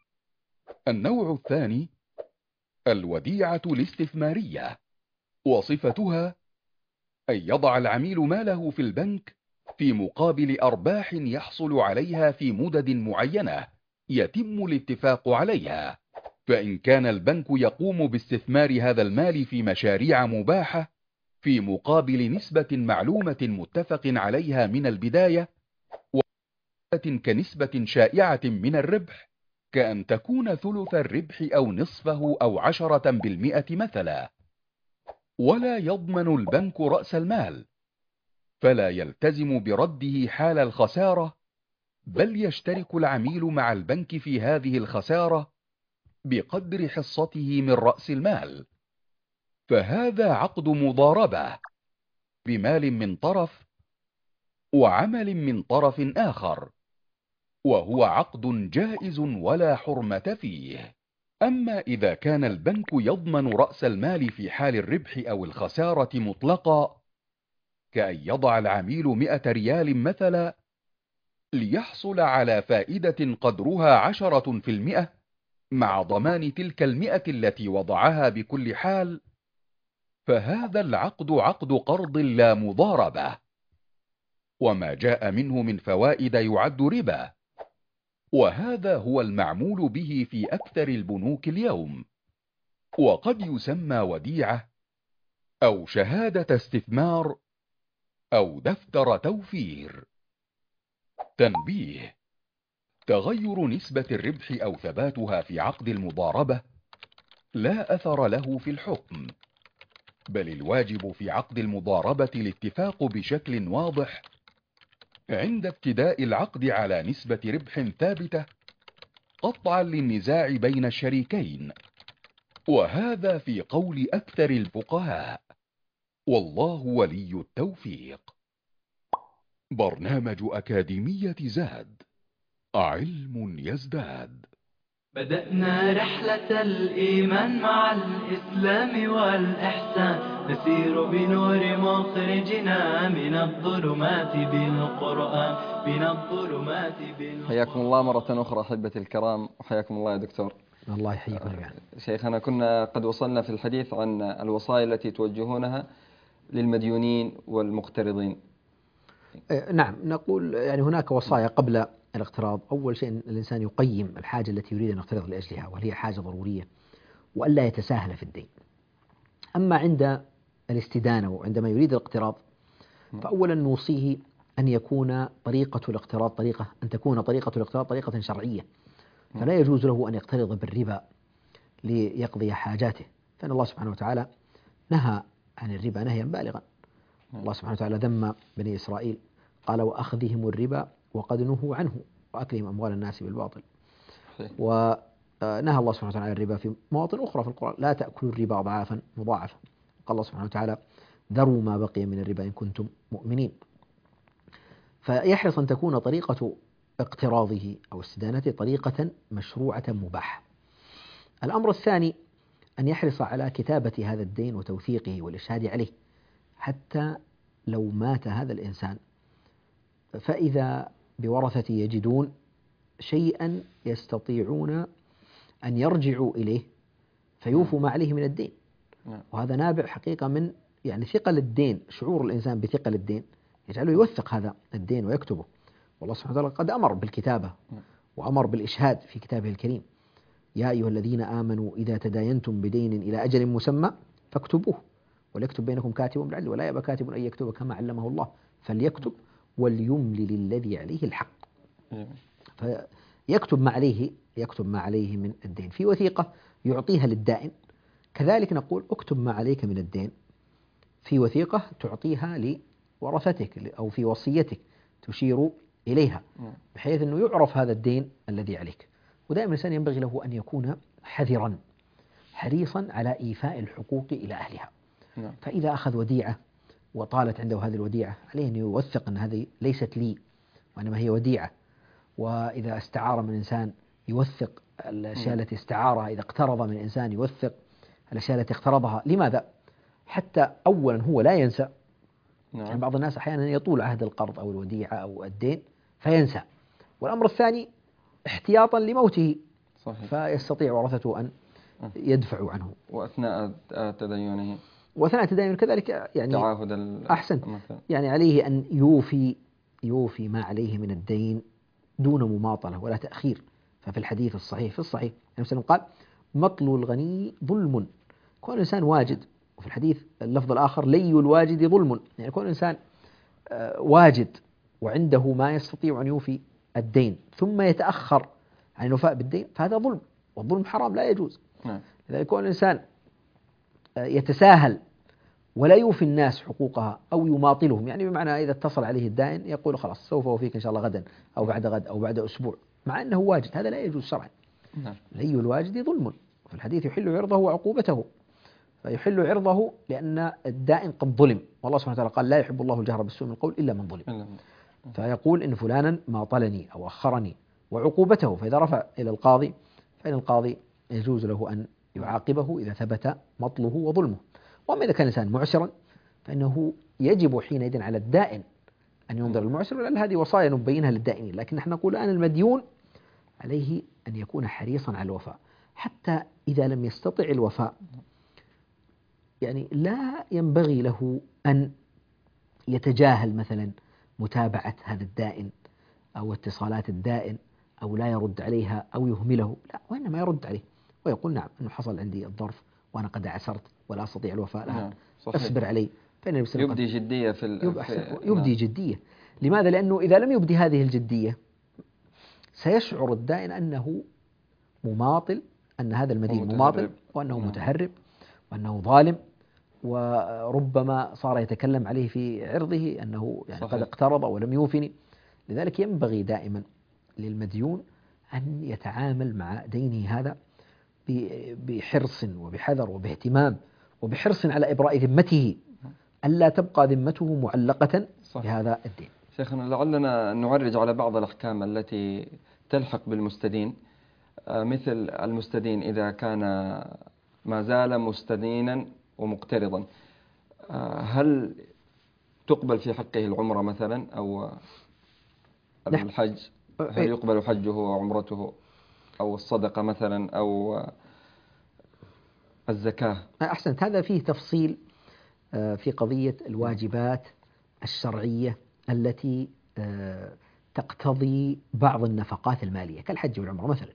النوع الثاني الوديعة الاستثمارية، وصفتها أن يضع العميل ماله في البنك في مقابل أرباح يحصل عليها في مدد معينة يتم الاتفاق عليها. فإن كان البنك يقوم باستثمار هذا المال في مشاريع مباحة في مقابل نسبة معلومة متفق عليها من البداية، كنسبة شائعة من الربح، كأن تكون ثلث الربح أو نصفه أو 10% مثلا، ولا يضمن البنك رأس المال، فلا يلتزم برده حال الخسارة، بل يشترك العميل مع البنك في هذه الخسارة بقدر حصته من رأس المال. فهذا عقد مضاربة بمال من طرف وعمل من طرف آخر، وهو عقد جائز ولا حرمة فيه. أما إذا كان البنك يضمن رأس المال في حال الربح أو الخسارة مطلقا، كأن يضع العميل 100 ريال مثلا ليحصل على فائدة قدرها 10% مع ضمان تلك 100 التي وضعها بكل حال، فهذا العقد عقد قرض لا مضاربة، وما جاء منه من فوائد يعد ربا، وهذا هو المعمول به في أكثر البنوك اليوم، وقد يسمى وديعة أو شهادة استثمار أو دفتر توفير. تنبيه: تغير نسبة الربح أو ثباتها في عقد المضاربة لا أثر له في الحكم، بل الواجب في عقد المضاربة الاتفاق بشكل واضح عند ابتداء العقد على نسبة ربح ثابتة قطعا للنزاع بين الشريكين، وهذا في قول أكثر الفقهاء، والله ولي التوفيق. برنامج أكاديمية زاد، علم يزداد. بدأنا رحلة الإيمان مع الإسلام والإحسان، نسير بنور مخرجنا من الظلمات بالقرآن، من الظلمات بالقرآن. حياكم الله مرة أخرى أحبتي الكرام، وحياكم الله يا دكتور. الله يحييكم جميعا. شيخنا، كنا قد وصلنا في الحديث عن الوصايا التي توجهونها للمديونين والمقترضين. نعم، نقول يعني هناك وصايا قبل الاقتراض. أول شيء الإنسان يقيم الحاجة التي يريد أن يقترض لأجلها، وهي حاجة ضرورية، وألا يتساهل في الدين. أما عند الاستدانة وعندما يريد الاقتراض، فأولا نوصيه أن يكون طريقة الاقتراض طريقة شرعية، فلا يجوز له أن يقترض بالربا ليقضي حاجاته، فإن الله سبحانه وتعالى نهى عن الربا نهيا بالغا. الله سبحانه وتعالى ذم بني إسرائيل، قال وأخذهم الربا وقد نهوا عنه وأكلهم أموال الناس بالباطل. ونهى الله سبحانه وتعالى عن الربا في مواطن أخرى في القرآن، لا تأكلوا الربا أضعافا مضاعفة. قال الله سبحانه وتعالى ذروا ما بقي من الربا إن كنتم مؤمنين. فيحرص أن تكون طريقة اقتراضه أو استدانته طريقة مشروعة مباحة. الأمر الثاني أن يحرص على كتابة هذا الدين وتوثيقه والإشهاد عليه، حتى لو مات هذا الإنسان فإذا بورثة يجدون شيئا يستطيعون أن يرجعوا إليه فيوفوا ما عليه من الدين. وهذا نابع حقيقة من يعني ثقل الدين، شعور الإنسان بثقل الدين يجعله يوثق هذا الدين ويكتبه. والله سبحانه وتعالى قد أمر بالكتابة وأمر بالإشهاد في كتابه الكريم: يا أيها الذين آمنوا إذا تداينتم بدين إلى أجل مسمى فاكتبوه وليكتب بينكم كاتب بالعدل ولا يأبى كاتب أن يكتب كما علمه الله فليكتب وليملل الذي عليه الحق. فيكتب ما عليه من الدين في وثيقة يعطيها للدائن. كذلك نقول اكتب ما عليك من الدين في وثيقة تعطيها لورثتك أو في وصيتك تشير إليها، بحيث أنه يعرف هذا الدين الذي عليك. ودائما الإنسان ينبغي له أن يكون حذرا حريصا على إيفاء الحقوق إلى أهلها. فإذا أخذ وديعة وطالت عنده هذه الوديعة، عليه أن يوثق أن هذه ليست لي وإنما هي وديعة. وإذا استعار من إنسان يوثق الأشياء التي استعارها، إذا اقترض من إنسان يوثق الأشياء التي اقترضها. لماذا؟ حتى أولا هو لا ينسى. يعني بعض الناس أحيانا يطول عهد القرض أو الوديعة أو الدين فينسى. والأمر الثاني احتياطا لموته، صحيح. فيستطيع ورثته أن يدفعوا عنه. وأثناء تدينه كذلك يعني تعاهد أحسن، يعني عليه أن يوفي ما عليه من الدين دون مماطلة ولا تأخير. ففي الحديث الصحيح النبي صلى الله عليه وسلم قال: مطل الغني ظلم. كون الإنسان واجد، وفي الحديث اللفظ الآخر: لي الواجد ظلم. يعني كون الإنسان واجد وعنده ما يستطيع أن يوفي الدين ثم يتأخر عن الوفاء بالدين فهذا ظلم، والظلم حرام لا يجوز. لذلك كون الإنسان يتساهل ولا يوفي الناس حقوقها أو يماطلهم، يعني بمعنى إذا اتصل عليه الدائن يقول خلاص سوف أوفيك إن شاء الله غدا أو بعد غد أو بعد أسبوع، مع أنه واجد، هذا لا يجوز شرعا. لي الواجد ظلم. في الحديث يحل عرضه وعقوبته، فيحل عرضه لأن الدائن قد ظلم، والله سبحانه وتعالى قال: لا يحب الله الجهر بالسوء من القول إلا من ظلم. فيقول إن فلانا ماطلني أو أخرني، وعقوبته فإذا رفع إلى القاضي فإن القاضي يجوز له أن يعاقبه إذا ثبت مطله وظلمه. وأما إذا كان الإنسان معسرا فإنه يجب حينئذ على الدائن أن ينظر المعسر، لأن هذه وصايا نبينها للدائنين. لكن نحن نقول الآن المديون عليه أن يكون حريصا على الوفاء، حتى إذا لم يستطع الوفاء يعني لا ينبغي له أن يتجاهل مثلا متابعة هذا الدائن أو اتصالات الدائن أو لا يرد عليها أو يهمله، لا، وإنما يرد عليه ويقول: نعم، أنه حصل عندي الظرف وأنا قد عسرت ولا أستطيع الوفاء الآن، أصبر علي. يبدي جدية يبدي جدية. لماذا؟ لأنه إذا لم يبدي هذه الجدية سيشعر الدائن أنه مماطل، أن هذا المدين مماطل وأنه متهرب وأنه ظالم، وربما صار يتكلم عليه في عرضه أنه يعني صحيح. قد اقترض ولم يوفني. لذلك ينبغي دائما للمديون أن يتعامل مع دينه هذا بحرص وبحذر وباهتمام وبحرص على إبراء ذمته، ألا تبقى ذمته معلقة صحيح. بهذا الدين. شيخنا لعلنا نعرج على بعض الأحكام التي تلحق بالمستدين، مثل المستدين إذا كان ما زال مستدينا ومقترضا، هل تقبل في حقه العمرة مثلا أو الحج؟ هل يقبل حجه وعمرته أو الصدقة مثلا أو الزكاة؟ أحسنت، هذا فيه تفصيل في قضية الواجبات الشرعية التي تقتضي بعض النفقات المالية كالحج والعمرة مثلا.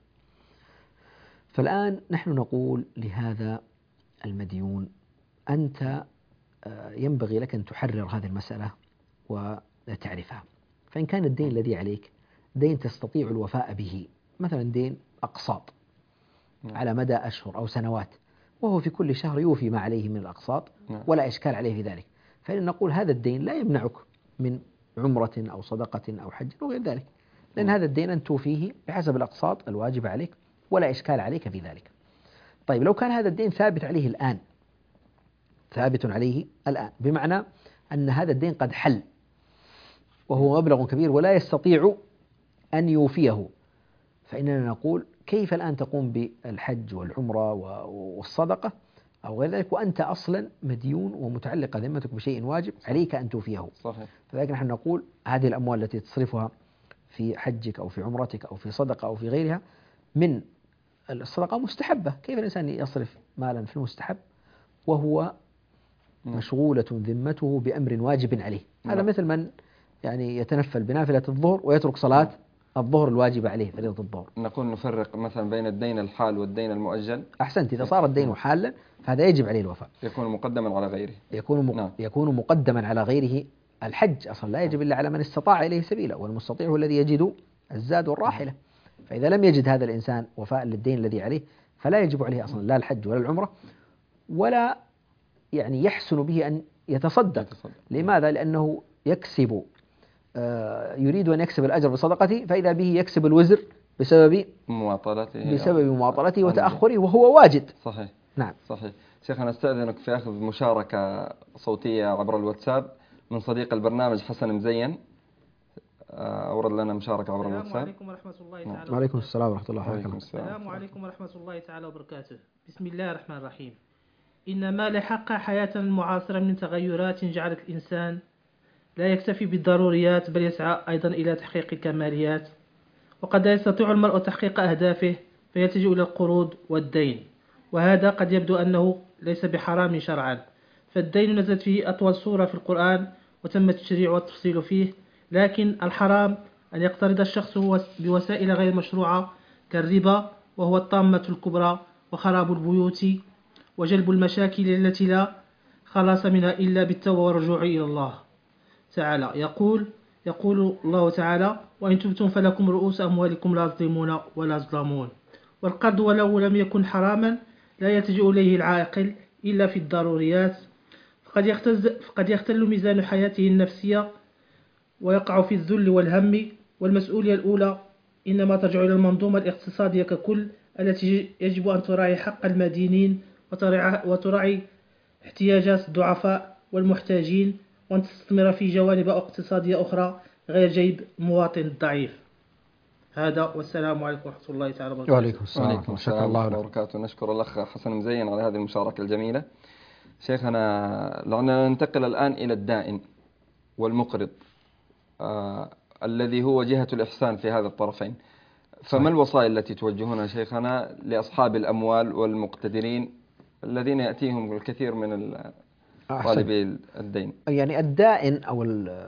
فالآن نحن نقول لهذا المديون أنت ينبغي لك أن تحرر هذه المسألة وتعرفها. فإن كان الدين الذي عليك دين تستطيع الوفاء به، مثلا دين أقساط على مدى أشهر أو سنوات، وهو في كل شهر يوفي ما عليه من الأقساط ولا إشكال عليه في ذلك، فإن نقول هذا الدين لا يمنعك من عمرة أو صدقة أو حج أو غير ذلك، لأن هذا الدين أن توفيه بحسب الأقساط الواجبة عليك ولا إشكال عليك في ذلك. طيب لو كان هذا الدين ثابت عليه الآن، ثابت عليه الآن بمعنى أن هذا الدين قد حل وهو مبلغ كبير ولا يستطيع أن يوفيه، فإننا نقول كيف الآن تقوم بالحج والعمرة والصدقة أو غير ذلك وأنت أصلا مديون ومتعلقة ذمتك بشيء واجب عليك أن توفيه. صحيح. فلذلك نحن نقول هذه الأموال التي تصرفها في حجك أو في عمرتك أو في صدقة أو في غيرها من الصدقة مستحبة. كيف الإنسان يصرف مالا في المستحب وهو مشغولة ذمته بأمر واجب عليه؟ هذا مثل من يعني يتنفل بنافلة الظهر ويترك صلاة الظهر الواجبة عليه فريضة الظهر. نقول نفرق مثلا بين الدين الحال والدين المؤجل. أحسنت، إذا صار الدين حالا فهذا يجب عليه الوفاء، يكون مقدما على غيره. يكون مقدما على غيره. الحج أصلا لا يجب إلا على من استطاع إليه سبيلا، والمستطيع هو الذي يجد الزاد والراحلة. فإذا لم يجد هذا الإنسان وفاء للدين الذي عليه فلا يجب عليه أصلا لا الحج ولا العمرة، ولا يعني يحسن به أن يتصدق. لماذا؟ لأنه يكسب يريد أن يكسب الأجر بصدقته، فإذا به يكسب الوزر بسبب مماطلته وتأخره وهو واجد. صحيح. نعم. صحيح. شيخنا أستأذنك في أخذ مشاركة صوتية عبر الواتساب من صديق البرنامج حسن مزين، أورد لنا مشاركة عبر الواتساب. السلام عليكم ورحمة الله تعالى وبركاته. وعليكم السلام ورحمة الله وبركاته. السلام عليكم ورحمة الله تعالى وبركاته. بسم الله الرحمن الرحيم. إن ما لحق حياتنا المعاصرة من تغيرات جعلت الإنسان لا يكتفي بالضروريات بل يسعى أيضا إلى تحقيق الكماليات، وقد لا يستطيع المرء تحقيق أهدافه فيتجه إلى القروض والدين، وهذا قد يبدو أنه ليس بحرام شرعا، فالدين نزلت فيه أطول سورة في القرآن وتم التشريع والتفصيل فيه، لكن الحرام أن يقترض الشخص بوسائل غير مشروعة كالربا، وهو الطامة الكبرى وخراب البيوت وجلب المشاكل التي لا خلاص منها إلا بالتوبة والرجوع إلى الله تعالى. يقول الله تعالى: وإن تبتم فلكم رؤوس أموالكم لا تظلمون ولا تظلمون. والقرض ولو لم يكن حراما لا يلتجئ إليه العاقل إلا في الضروريات، فقد يختل ميزان حياته النفسية ويقع في الذل والهم. والمسؤولية الأولى إنما ترجع إلى المنظومة الاقتصادية ككل التي يجب أن تراعي حق المدينين وتراعي احتياجات الضعفاء والمحتاجين، وأن تستثمر في جوانب اقتصادية أخرى غير جيب المواطن الضعيف. هذا والسلام عليكم ورحمة الله تعالى وبركاته. وعليكم السلام ورحمة الله وبركاته. نشكر الأخ حسن مزين على هذه المشاركة الجميلة. شيخنا لعلنا ننتقل الآن إلى الدائن والمقرض الذي هو جهة الإحسان في هذا الطرفين. فما الوصايا التي توجهونها شيخنا لأصحاب الأموال والمقتدرين الذين يأتيهم الكثير من طالبي الدين؟ يعني الدائن أو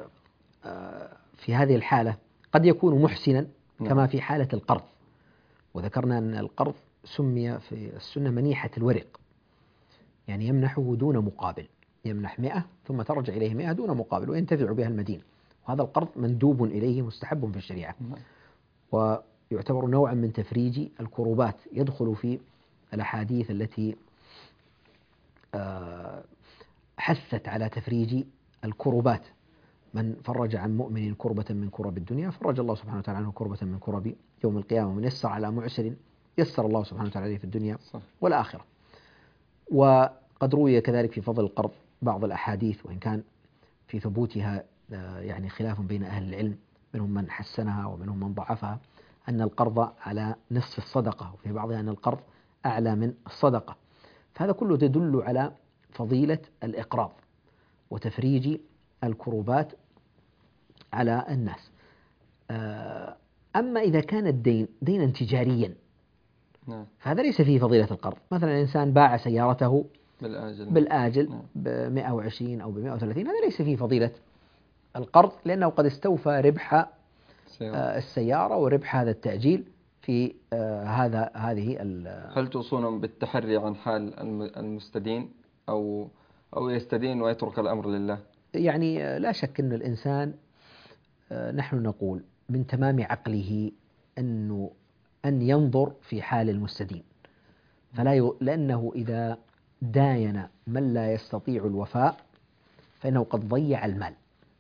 في هذه الحالة قد يكون محسنا كما في حالة القرض، وذكرنا أن القرض سمي في السنة منيحة الورق، يعني يمنحه دون مقابل، يمنح 100 ثم ترجع إليه 100 دون مقابل وينتفع بها المدين، وهذا القرض مندوب إليه مستحب في الشريعة، ويعتبر نوعا من تفريج الكروبات، يدخل في الأحاديث التي حثت على تفريج الكربات. من فرج عن مؤمن كربة من كرب الدنيا فرج الله سبحانه وتعالى عنه كربة من كرب يوم القيامة. ومن يسر على معسر يسر الله سبحانه وتعالى عليه في الدنيا والآخرة. وقد روي كذلك في فضل القرض بعض الأحاديث، وإن كان في ثبوتها يعني خلاف بين أهل العلم، منهم من حسنها ومنهم من ضعفها، أن القرض على نصف الصدقة، وفي بعضها أن القرض أعلى من الصدقة. فهذا كله يدل على فضيلة الإقراض وتفريج الكروبات على الناس. أما إذا كان الدين دينا تجاريا فهذا ليس فيه فضيلة القرض. مثلا الإنسان باع سيارته بالآجل ب 120 أو ب 130، هذا ليس فيه فضيلة القرض، لأنه قد استوفى ربح السيارة وربح هذا التأجيل في هذه. هل توصون بالتحري عن حال المستدين أو يستدين ويترك الأمر لله؟ يعني لا شك أن الإنسان نحن نقول من تمام عقله أن ينظر في حال المستدين، لأنه إذا داين من لا يستطيع الوفاء فإنه قد ضيع المال.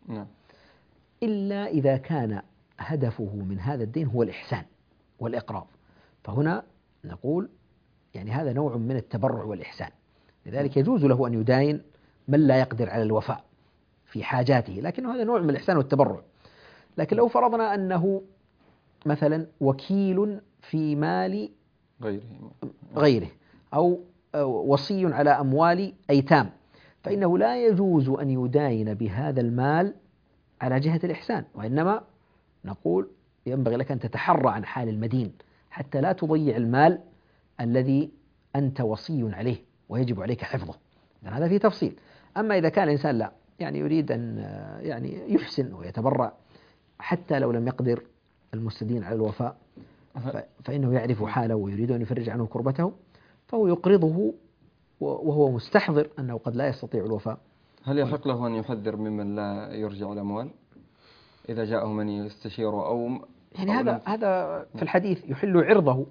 إلا إذا كان هدفه من هذا الدين هو الإحسان والإقراض، فهنا نقول يعني هذا نوع من التبرع والإحسان. لذلك يجوز له أن يداين من لا يقدر على الوفاء في حاجاته، لكن هذا نوع من الإحسان والتبرع. لكن لو فرضنا أنه مثلا وكيل في مال غيره أو وصي على أموال أيتام، فإنه لا يجوز أن يداين بهذا المال على جهة الإحسان، وإنما نقول ينبغي لك أن تتحرى عن حال المدين حتى لا تضيع المال الذي أنت وصي عليه ويجب عليك حفظه. هذا فيه تفصيل. أما إذا كان الإنسان لا يعني يريد أن يعني يحسن ويتبرع حتى لو لم يقدر المستدين على الوفاء، فإنه يعرف حاله ويريد أن يفرج عنه كربته، فهو يقرضه وهو مستحضر أنه قد لا يستطيع الوفاء. هل يحق له أن يحذر ممن لا يرجع الأموال إذا جاءه من يستشيره يعني هذا في الحديث يحل عرضه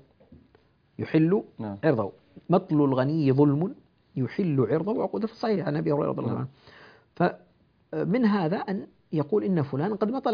عرضه. مطل الغني ظلم يحل عرضه، وعقوده في الصحيح عن أبي هريرة رضي الله عنه. فمن هذا أن يقول إن فلانا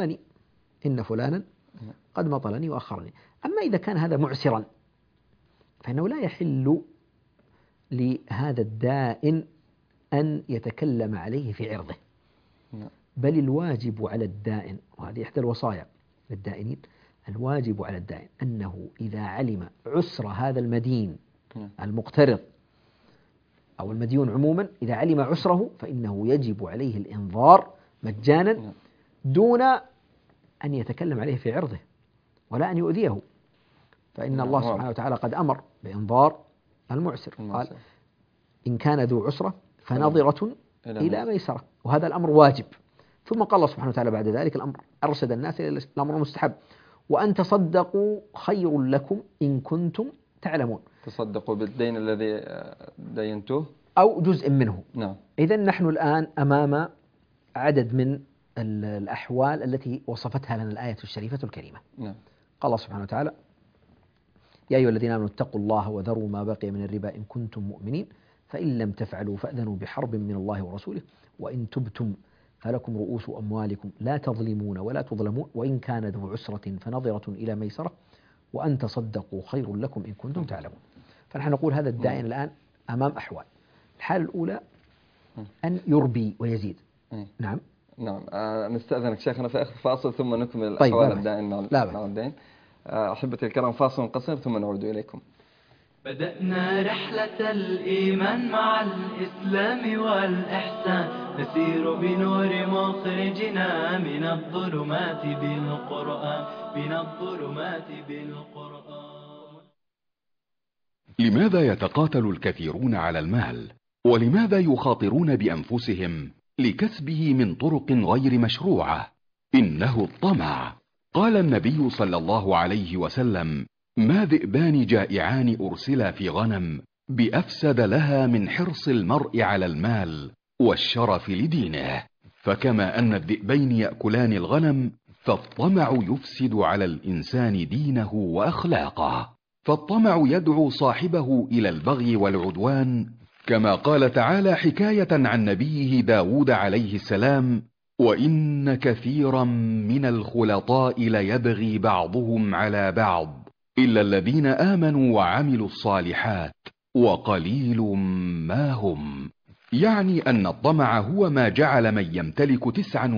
قد مطلني وأخرني. أما إذا كان هذا معسرا فإنه لا يحل لهذا الدائن أن يتكلم عليه في عرضه، بل الواجب على الدائن، وهذه إحدى الوصايا للدائنين، الواجب على الدائن أنه إذا علم عسر هذا المدين المقترض أو المديون عموما، إذا علم عسره فإنه يجب عليه الإنظار مجانا دون أن يتكلم عليه في عرضه ولا أن يؤذيه، فإن الله سبحانه وتعالى قد أمر بإنظار المعسر، قال إن كان ذو عسرة فنظرة إلى ميسرة، وهذا الأمر واجب. ثم قال الله سبحانه وتعالى بعد ذلك الأمر أرشد الناس إلى الأمر المستحب، وأن تصدقوا خير لكم إن كنتم تعلمون. تصدقوا بالدين الذي دينته أو جزء منه. نعم. إذن نحن الآن أمام عدد من الأحوال التي وصفتها لنا الآية الشريفة الكريمة. نعم. قال الله سبحانه وتعالى يا أيها الذين آمنوا اتقوا الله وذروا ما بقي من الربا إن كنتم مؤمنين فإن لم تفعلوا فأذنوا بحرب من الله ورسوله وإن تبتم فلكم رؤوس أموالكم لا تظلمون ولا تظلمون وإن كان ذو عسرة فنظرة إلى ميسرة وأن تصدقوا خير لكم إن كنتم تعلمون. فنحن نقول هذا الدائن الآن أمام أحوال. الحالة الأولى أن يربي ويزيد. نعم. نستأذنك شيخنا في آخر فاصل ثم نكمل أحوال الدائن مع الدين. أحبتي الكرام، فاصل قصير ثم نعود إليكم. بدأنا رحلة الإيمان مع الإسلام والإحسان، نسير بنور مخرجنا من الظلمات بالقرآن. لماذا يتقاتل الكثيرون على المال؟ ولماذا يخاطرون بأنفسهم لكسبه من طرق غير مشروعة؟ إنه الطمع. قال النبي صلى الله عليه وسلم: ما ذئبان جائعان أرسلا في غنم بأفسد لها من حرص المرء على المال والشرف لدينه. فكما أن الذئبين يأكلان الغنم، فالطمع يفسد على الإنسان دينه وأخلاقه. فالطمع يدعو صاحبه إلى البغي والعدوان، كما قال تعالى حكاية عن نبيه داود عليه السلام: وإن كثيرا من الخلطاء ليبغي بعضهم على بعض إلا الذين آمنوا وعملوا الصالحات وقليل ما هم. يعني أن الطمع هو ما جعل من يمتلك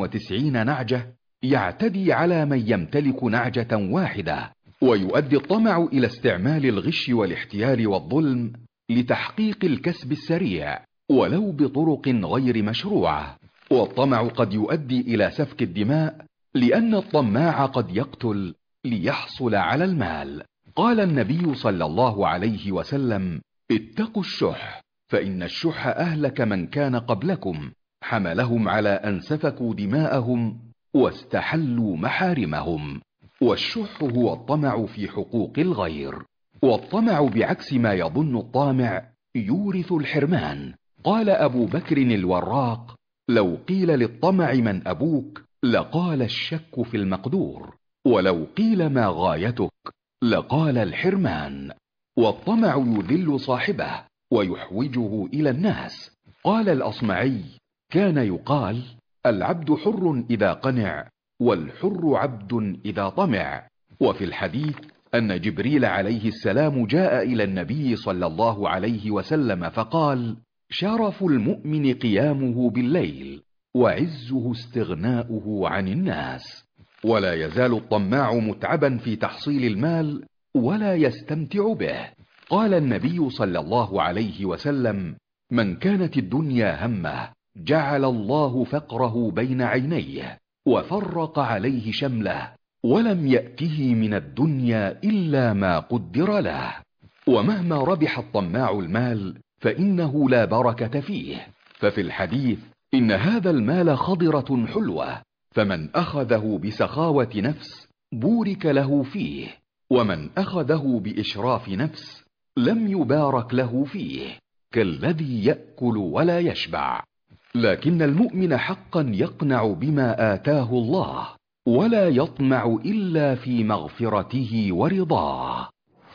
99 نعجة يعتدي على من يمتلك نعجة واحدة، ويؤدي الطمع إلى استعمال الغش والاحتيال والظلم لتحقيق الكسب السريع ولو بطرق غير مشروعة. والطمع قد يؤدي إلى سفك الدماء، لأن الطماع قد يقتل ليحصل على المال. قال النبي صلى الله عليه وسلم: اتقوا الشح، فإن الشح أهلك من كان قبلكم، حملهم على أن سفكوا دماءهم واستحلوا محارمهم. والشح هو الطمع في حقوق الغير، والطمع بعكس ما يظن الطامع يورث الحرمان. قال أبو بكر الوراق: لو قيل للطمع من أبوك لقال الشك في المقدور، ولو قيل ما غايتك لقال الحرمان. والطمع يذل صاحبه ويحوجه إلى الناس. قال الأصمعي: كان يقال: العبد حر إذا قنع، والحر عبد إذا طمع. وفي الحديث أن جبريل عليه السلام جاء إلى النبي صلى الله عليه وسلم فقال: شرف المؤمن قيامه بالليل، وعزه استغناؤه عن الناس. ولا يزال الطماع متعبا في تحصيل المال ولا يستمتع به. قال النبي صلى الله عليه وسلم: من كانت الدنيا همه جعل الله فقره بين عينيه وفرق عليه شمله، ولم يأته من الدنيا إلا ما قدر له. ومهما ربح الطماع المال فإنه لا بركة فيه. ففي الحديث: إن هذا المال خضرة حلوة، فمن أخذه بسخاوة نفس بورك له فيه، ومن أخذه بإشراف نفس لم يبارك له فيه، كالذي يأكل ولا يشبع. لكن المؤمن حقا يقنع بما آتاه الله، ولا يطمع إلا في مغفرته ورضاه.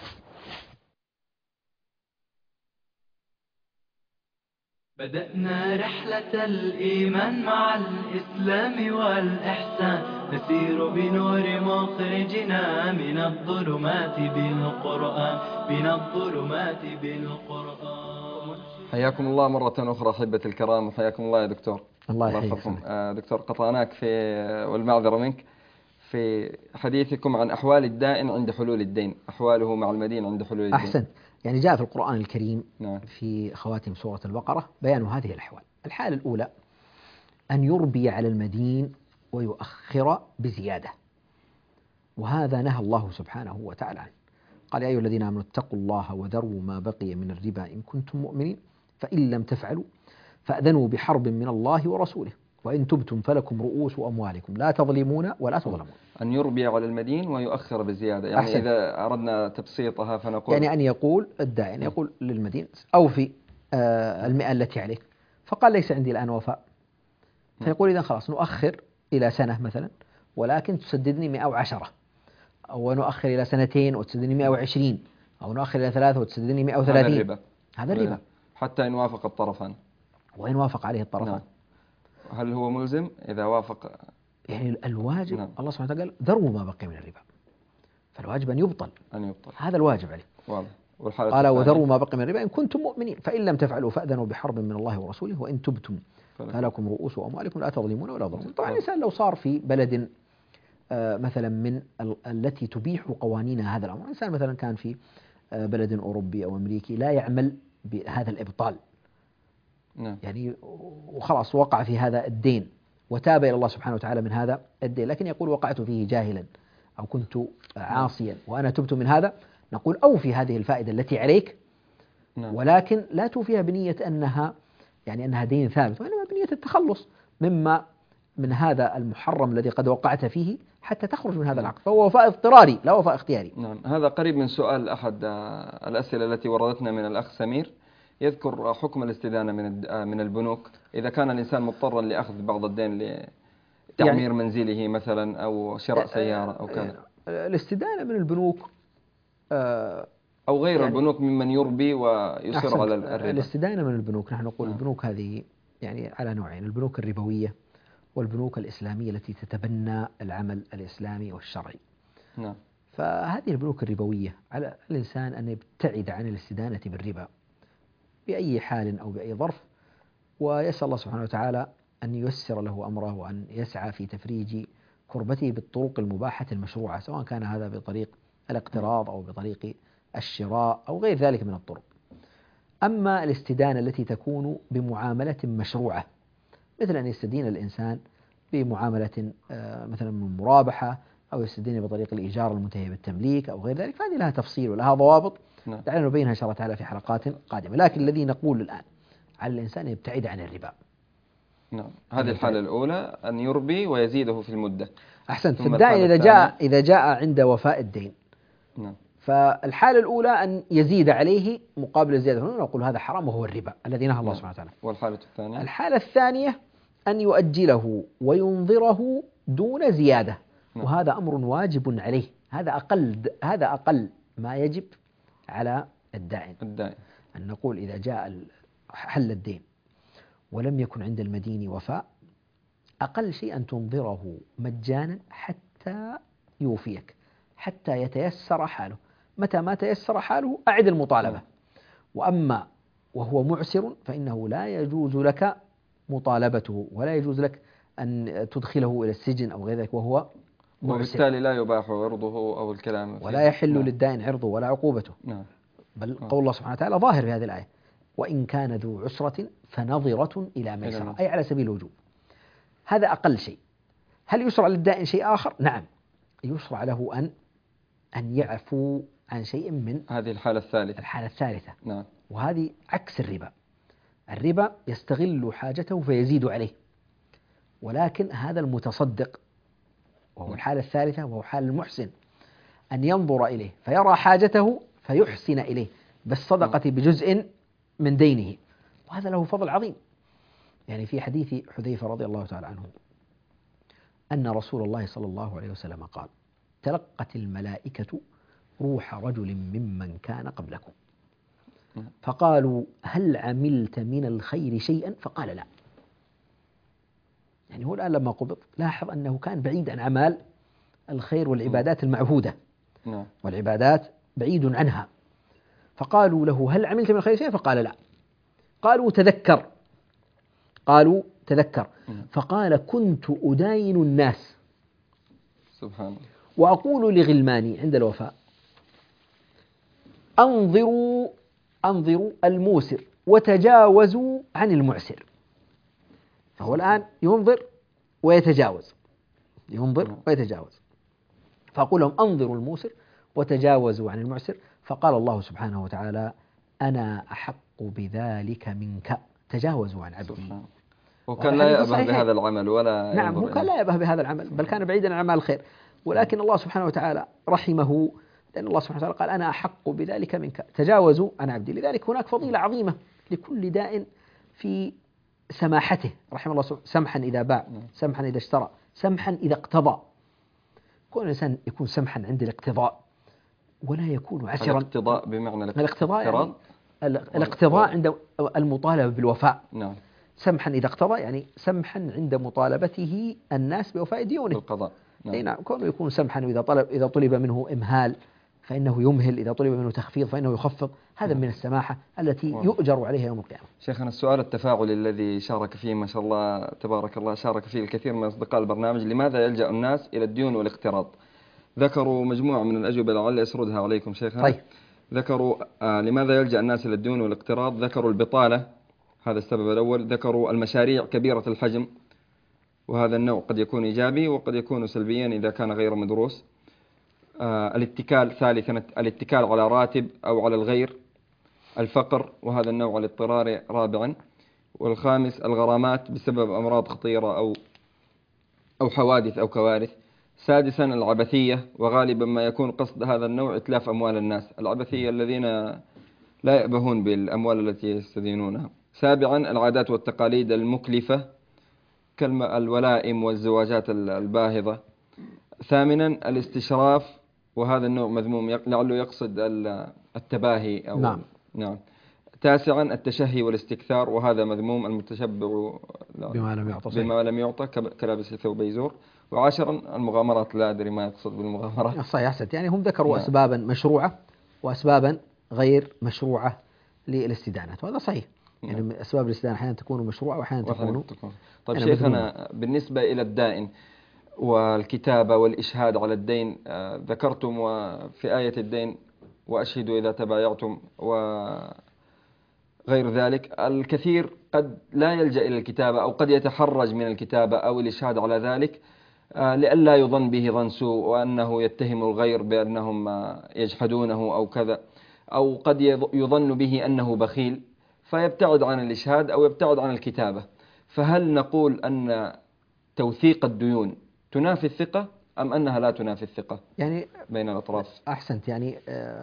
بدأنا رحلة الإيمان مع الإسلام والإحسان، نسير بنور مخرجنا من الظلمات بالقرآن، من الظلمات بالقرآن. حياكم الله مرة أخرى أحبة الكرام، وحياكم الله يا دكتور. الله يحييك. يحفظكم. دكتور، قطعناك في والمعذرة منك في حديثكم عن أحوال الدائن عند حلول الدين، أحواله مع المدين عند حلول الدين. أحسنت. يعني جاء في القرآن الكريم نعم. في خواتم سورة البقرة بيان هذه الأحوال. الحالة الأولى أن يربي على المدين ويؤخر بزيادة، وهذا نهى الله سبحانه وتعالى عنه. قال: يا أيها الذين آمنوا اتقوا الله وذروا ما بقي من الربا إن كنتم مؤمنين، فإن لم تفعلوا فأذنوا بحرب من الله ورسوله، وإن تبتم فلكم رؤوس أموالكم لا تظلمون ولا تظلمون. أن يربي على المدين ويؤخر بزيادة، يعني أحسن. إذا أردنا تبسيطها فنقول يعني أن يقول الداعي، أن يقول للمدين: أوفي 100 التي عليك، فقال: ليس عندي الآن وفاء، فيقول: إذا خلاص نؤخر إلى سنة مثلا، ولكن تسددني 110، أو نؤخر إلى سنتين وتسددني 120، أو نؤخر إلى 3 وتسددني 130. هذا الربا. هذا الربا حتى إن وافق الطرفان. وإن وافق عليه الطرفان. نعم. هل هو ملزم إذا وافق؟ يعني الواجب، نعم. الله سبحانه وتعالى قال: ذروا ما بقي من الربا، فالواجب أن يبطل. هذا الواجب عليه. واضح. قال: وذروا ما بقي من الربا إن كنتم مؤمنين، فإن لم تفعلوا فأذنوا بحرب من الله ورسوله، وإن تبتم فلكم رؤوس أموالكم لا تظلمون ولا تظلمون. طبعا الإنسان لو صار في بلد مثلا من التي تبيح قوانين هذا الأمر، الإنسان مثلا كان في بلد أوروبي أو أمريكي لا يعمل بهذا الإبطال، نعم. يعني وخلاص وقع في هذا الدين وتاب إلى الله سبحانه وتعالى من هذا الدين، لكن يقول: وقعت فيه جاهلا أو كنت عاصيا وأنا تبت من هذا، نقول: أوفي هذه الفائدة التي عليك، نعم. ولكن لا توفيها بنية أنها يعني أنها دين ثابت، وإنما بنية التخلص من هذا المحرم الذي قد وقعت فيه حتى تخرج من هذا العقد، فهو وفاء اضطراري لا وفاء اختياري. نعم. هذا قريب من سؤال أحد الأسئلة التي وردتنا من الأخ سمير، يذكر حكم الاستدانة من البنوك إذا كان الإنسان مضطرا لأخذ بعض الدين لتعمير يعني منزله مثلا أو شراء سيارة أو كذا. الاستدانة من البنوك أو غير يعني البنوك ممن يربي ويصر أحسنت. على الربا. الاستدانة من البنوك، نحن نقول نعم. البنوك هذه يعني على نوعين: البنوك الربوية والبنوك الإسلامية التي تتبنى العمل الإسلامي والشرعي. نعم. فهذه البنوك الربوية على الإنسان أن يبتعد عن الاستدانة بالربا بأي حال أو بأي ظرف، ويسأل الله سبحانه وتعالى أن ييسر له أمره وأن يسعى في تفريج كربته بالطرق المباحة المشروعة، سواء كان هذا بطريق الاقتراض أو بطريق الشراء أو غير ذلك من الطرق. أما الاستدانة التي تكون بمعاملة مشروعة، مثل أن يستدين الإنسان بمعاملة مثلا من مرابحة، أو يستدين بطريق الإيجار المنتهي بالتمليك أو غير ذلك، فهذه لها تفصيل ولها ضوابط نعم. دعنا نبينها إن شاء الله تعالى في حلقات قادمة. لكن الذي نقول الآن على الإنسان أن يبتعد عن الربا. نعم. هذه الحالة الأولى أن يربي ويزيده في المدة. أحسنت. ثم فالدائن الحالة إذا جاء عند وفاء الدين، نعم. فالحالة الأولى أن يزيد عليه مقابل الزيادة، نقول هذا حرام وهو الربا الذي نهى الله نعم. سبحانه وتعالى. والحالة الثانية؟ الحالة الثانية أن يؤجله وينظره دون زيادة. نعم. وهذا أمر واجب عليه، هذا أقل ما يجب على الدائن. أن نقول إذا جاء حل الدين ولم يكن عند المدين وفاء، أقل شيء أن تنظره مجانا حتى يوفيك، حتى يتيسر حاله. متى ما تيسر حاله أعد المطالبة. وأما وهو معسر فإنه لا يجوز لك مطالبته، ولا يجوز لك أن تدخله إلى السجن أو غير ذلك وهو معسر، وبالتالي لا يباح عرضه أو الكلام فيه. ولا يحل نعم. للدائن عرضه ولا عقوبته. نعم. بل قول الله سبحانه وتعالى ظاهر في هذه الآية: وإن كان ذو عسرة فنظرة إلى ميسرة، أي على سبيل الوجوب. هذا أقل شيء. هل يشرع للدائن شيء آخر؟ نعم، يشرع له أن يعفو عن شيء من هذه الحالة الثالثة. نعم. وهذه عكس الربا. الربا يستغل حاجته فيزيد عليه، ولكن هذا المتصدق وهو الحالة الثالثة وهو حال المحسن أن ينظر إليه فيرى حاجته فيحسن إليه بالصدقة بجزء من دينه، وهذا له فضل عظيم. يعني في حديث حذيفة رضي الله تعالى عنه أن رسول الله صلى الله عليه وسلم قال: تلقت الملائكة روح رجل ممن كان قبلكم، فقالوا: هل عملت من الخير شيئا؟ فقال: لا. يعني هو الآن لما قبض لاحظ أنه كان بعيد عن أعمال الخير والعبادات المعهودة، والعبادات بعيد عنها. فقالوا له: هل عملت من الخير شيئا؟ فقال: لا. قالوا: تذكر. فقال: كنت أداين الناس، سبحان الله، وأقول لغلماني عند الوفاء: أنظروا الموسر وتجاوزوا عن المعسر. فهو الآن ينظر ويتجاوز، فأقول لهم: أنظروا الموسر وتجاوزوا عن المعسر. فقال الله سبحانه وتعالى: أنا أحق بذلك منك، تجاوزوا عن عبدي. وكان لا يأبه بهذا العمل ولا نعم، هو كان لا يأبه بهذا العمل، بل كان بعيدا عن أعمال الخير، ولكن الله سبحانه وتعالى رحمه، لأن الله سبحانه وتعالى قال: أنا أحق بذلك منك، تجاوزوا عن عبدي. لذلك هناك فضيلة عظيمة لكل داء في سماحته، رحم الله سبحانه، سمحا إذا باع، سمحا إذا اشترى، سمحا إذا اقتضى. كون الإنسان يكون سمحا عند الاقتضاء ولا يكون عسرا. الاقتضاء بمعنى الاقتضاء يعني الاقتضاء عند المطالبة بالوفاء. نعم. سمحا إذا اقتضى يعني سمحا عند مطالبته الناس بوفاء ديونه بالقضاء. نعم. كونه يكون سمحا إذا طلب منه إمهال فإنه يمهل، إذا طلب منه تخفيض فإنه يخفض. هذا من السماحة التي يؤجر عليها يوم القيامة. شيخنا، السؤال التفاعلي الذي شارك فيه ما شاء الله تبارك الله، شارك فيه الكثير من أصدقاء البرنامج: لماذا يلجأ الناس إلى الديون والاقتراض؟ ذكروا مجموعة من الأجوبة لعل أسردها عليكم شيخنا. طيب. ذكروا لماذا يلجأ الناس إلى الديون والاقتراض، ذكروا البطالة، هذا السبب الأول. ذكروا المشاريع كبيرة الحجم، وهذا النوع قد يكون إيجابي وقد يكون سلبيا إذا كان غير مدروس. الاتكال ثالثا، الاتكال على راتب أو على الغير. الفقر، وهذا النوع الاضطراري رابعا. والخامس الغرامات بسبب أمراض خطيرة أو حوادث أو كوارث. سادسا العبثية، وغالبا ما يكون قصد هذا النوع إتلاف أموال الناس، العبثية الذين لا يأبهون بالأموال التي يستدينونها. سابعا العادات والتقاليد المكلفة كالولائم والزواجات الباهظة. ثامنا الاستشراف وهذا النوع مذموم، لعله يقصد التباهي أو نعم. نعم. 9 التشهي والاستكثار، وهذا مذموم، المتشبع بما لم يعطى كلابس ثوب زور. و10 المغامرات، لا أدري ما يقصد بالمغامرات. صحيح أحسنت، يعني هم ذكروا نعم. أسبابا مشروعة وأسبابا غير مشروعة للاستدانة، وهذا صحيح. يعني نعم. أسباب الاستدانة أحيانا تكون مشروعة وأحيانا تكون طيب يعني شيخنا، بالنسبة إلى الدائن والكتابة والإشهاد على الدين، ذكرتم في آية الدين وأشهدوا إذا تبايعتم وغير ذلك. الكثير قد لا يلجأ إلى الكتابة، أو قد يتحرج من الكتابة أو الإشهاد على ذلك لئلا يظن به ظن سوء، وأنه يتهم الغير بأنهم يجحدونه أو كذا، أو قد يظن به أنه بخيل فيبتعد عن الإشهاد أو يبتعد عن الكتابة. فهل نقول أن توثيق الديون تنافي الثقة، أم أنها لا تنافي الثقة يعني بين الأطراف؟ أحسنت. يعني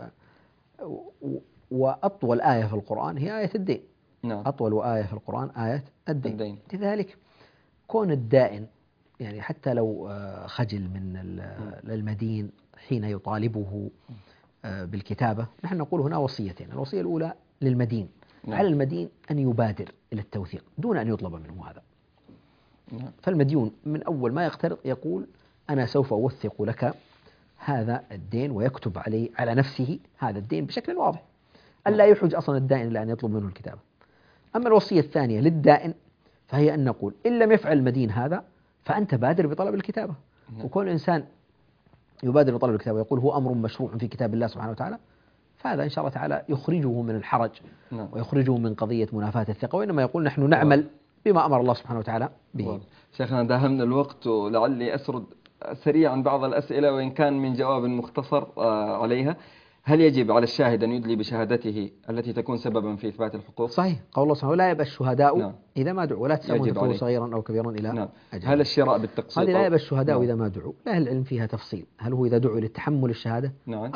وأطول آية في القرآن هي آية الدين. نعم. أطول آية في القرآن آية الدين. لذلك كون الدائن يعني حتى لو خجل من المدين حين يطالبه بالكتابة، نحن نقول هنا وصيتين. الوصية الأولى للمدين، نعم. على المدين أن يبادر إلى التوثيق دون أن يطلب منه هذا. نعم. فالمديون من أول ما يقترض يقول أنا سوف أوثق لك هذا الدين، ويكتب على نفسه هذا الدين بشكل واضح، ألا يحرج أصلا الدائن إلى أن يطلب منه الكتابة. أما الوصية الثانية للدائن فهي أن نقول إن لم يفعل المدين هذا فأنت بادر بطلب الكتابة. وكل إنسان يبادر بطلب الكتابة ويقول هو أمر مشروع في كتاب الله سبحانه وتعالى، فهذا إن شاء الله تعالى يخرجه من الحرج ويخرجه من قضية منافاة الثقة، وإنما يقول نحن نعمل بما أمر الله سبحانه وتعالى به. شيخنا داهمنا الوقت، ولعلي أسرد سريعا بعض الأسئلة وإن كان من جواب مختصر عليها. هل يجب على الشاهد أن يدلي بشهادته التي تكون سببا في إثبات الحقوق؟ صحيح، قول الله سبحانه وتعالى لا يأبى الشهداء إذا ما دعوا، ولا تسأمون تفضلوا صغيرا أو كبيرا إلى أجل. هل الشراء بالتقسيط؟ هذه لا يأبى الشهداء إذا ما دعوا، لا العلم فيها تفصيل، هل هو إذا دعوا للتحمل الشهادة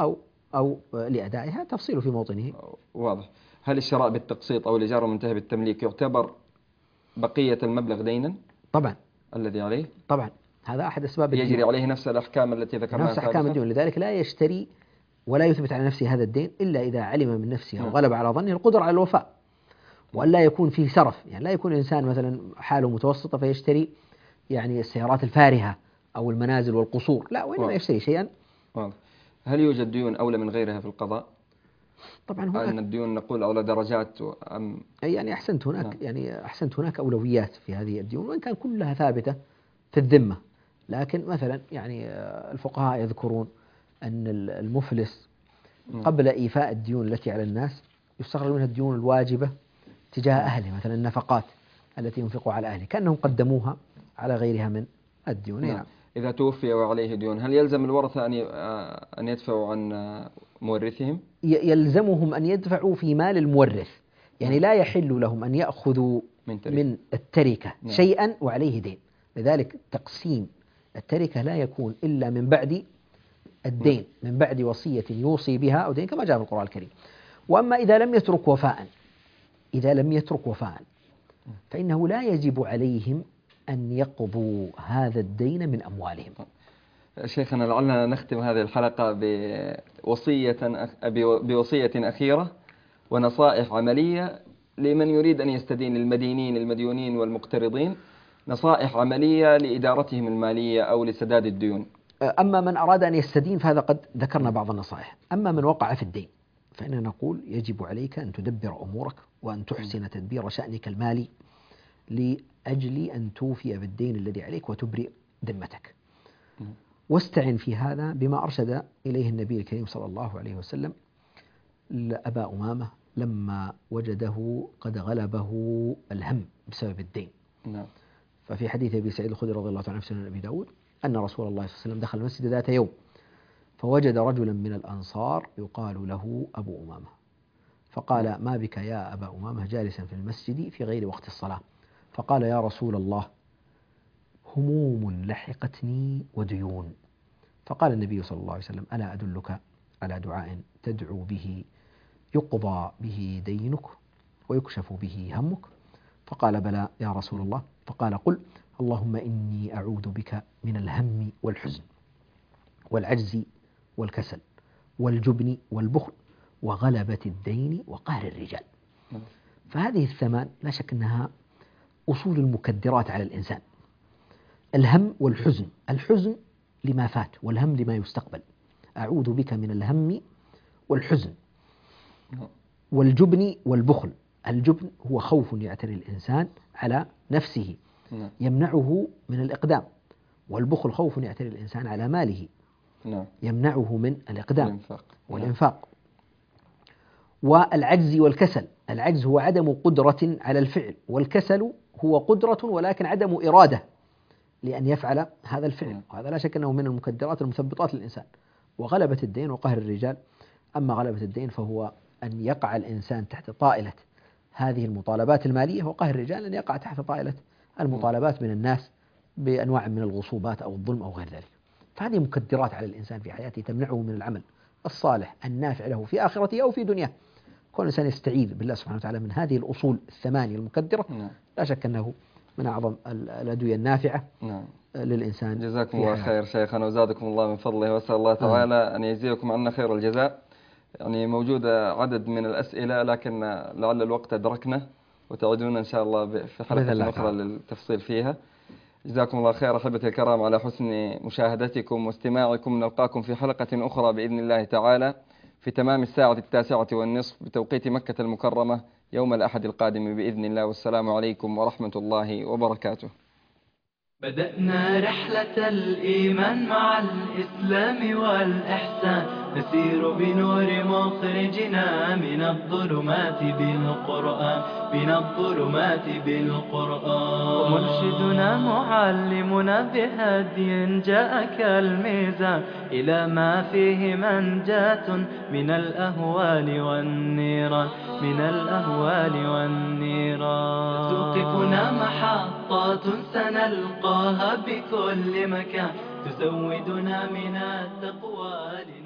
أو لأدائها، تفصيل في موطنه واضح. هل الشراء بالتقسيط أو الإيجار المنتهي بالتمليك يعتبر بقية المبلغ دينا؟ طبعا. الذي عليه؟ طبعا، هذا أحد أسباب يجري عليه نفس الأحكام التي ذكرناها نفس أحكام الدين. لذلك لا يشتري ولا يثبت على نفسه هذا الدين إلا إذا علم من نفسه أو غلب على ظنه القدرة على الوفاء، وأن لا يكون فيه سرف. يعني لا يكون الإنسان مثلا حاله متوسطة فيشتري يعني السيارات الفارهة أو المنازل والقصور، لا، وإنما يشتري شيئا. هل يوجد ديون أولى من غيرها في القضاء؟ طبعا هناك أن الديون نقول على درجات أم يعني أحسنت هناك يعني أحسنت هناك أولويات في هذه الديون، وإن كان كلها ثابتة في الذمة. لكن مثلا يعني الفقهاء يذكرون أن المفلس قبل إيفاء الديون التي على الناس يستخرج منها الديون الواجبة تجاه أهله، مثلا النفقات التي ينفقوا على أهله كأنهم قدموها على غيرها من الديون. نعم. إذا توفي وعليه ديون هل يلزم الورثة أن يدفعوا عن مورثهم؟ يلزمهم أن يدفعوا في مال المورث، يعني لا يحل لهم أن يأخذوا من التركة شيئا وعليه دين. لذلك تقسيم التركة لا يكون إلا من بعد الدين، من بعد وصية يوصي بها أو دين كما جاء في القرآن الكريم. وأما إذا لم يترك وفاء فإنه لا يجب عليهم أن يقضوا هذا الدين من أموالهم. شيخنا لعلنا نختم هذه الحلقة بوصية أخيرة ونصائح عملية لمن يريد أن يستدين، المديونين والمقترضين، نصائح عملية لإدارتهم المالية أو لسداد الديون. أما من أراد أن يستدين فهذا قد ذكرنا بعض النصائح. أما من وقع في الدين فإننا نقول يجب عليك أن تدبر أمورك وأن تحسن تدبير شأنك المالي لأجل أن توفي بالدين الذي عليك وتبرئ ذمتك. واستعن في هذا بما أرشد إليه النبي الكريم صلى الله عليه وسلم أبا أمامة لما وجده قد غلبه الهم بسبب الدين. ففي حديث أبي سعيد الخدري رضي الله عنه في سنن أبي داود أن رسول الله صلى الله عليه وسلم دخل المسجد ذات يوم فوجد رجلا من الأنصار يقال له أبو أمامة، فقال ما بك يا أبا أمامة جالسا في المسجد في غير وقت الصلاة؟ فقال يا رسول الله هموم لحقتني وديون. فقال النبي صلى الله عليه وسلم ألا أدلك على دعاء تدعو به يقضى به دينك ويكشف به همك؟ فقال بلى يا رسول الله. فقال قل اللهم إني أعوذ بك من الهم والحزن والعجز والكسل والجبن والبخل وغلبة الدين وقهر الرجال. فهذه الثمان لا شك أنها أصول المكدرات على الإنسان. الهم والحزن، الحزن لما فات والهم لما يستقبل، أعوذ بك من الهم والحزن. والجبن والبخل، الجبن هو خوف يعتري الإنسان على نفسه يمنعه من الإقدام، والبخل خوف يعتري الإنسان على ماله يمنعه من الإقدام والإنفاق. والعجز والكسل، العجز هو عدم قدرة على الفعل، والكسل هو قدرة ولكن عدم إرادة لأن يفعل هذا الفعل، وهذا لا شك أنه من المكدرات المثبطات للإنسان. وغلبة الدين وقهر الرجال، أما غلبة الدين فهو أن يقع الإنسان تحت طائلة هذه المطالبات المالية، وقهر الرجال أن يقع تحت طائلة المطالبات من الناس بأنواع من الغصوبات أو الظلم أو غير ذلك. فهذه مكدرات على الإنسان في حياته تمنعه من العمل الصالح النافع له في آخرته أو في دنياه. كون الإنسان يستعيذ بالله سبحانه وتعالى من هذه الأصول الثمانية المكدرة لا شك أنه من أعظم الأدوية النافعة للإنسان. جزاكم الله خير شيخنا وزادكم الله من فضله، وأسأل الله تعالى أن يجزيكم عنا خير الجزاء. يعني موجودة عدد من الأسئلة لكن لعل الوقت أدركنا، وتعودون إن شاء الله في حلقة أخرى للتفصيل فيها. جزاكم الله خير أحبتي الكرام على حسن مشاهدتكم واستماعكم. نلقاكم في حلقة أخرى بإذن الله تعالى في تمام 9:09 بتوقيت مكة المكرمة يوم الأحد القادم بإذن الله. والسلام عليكم ورحمة الله وبركاته. بدأنا رحلة الإيمان مع الإسلام والإحسان، نسير بنور مخرجنا من الظلمات بالقرآن، من الظلمات بالقرآن. ومرشدنا معلمنا بهدي جاء كالميزان إلى ما فيه منجاة من الأهوال والنيران، من الأهوال والنيران. توقفنا محطات سنلقاها بكل مكان، تزودنا من التقوى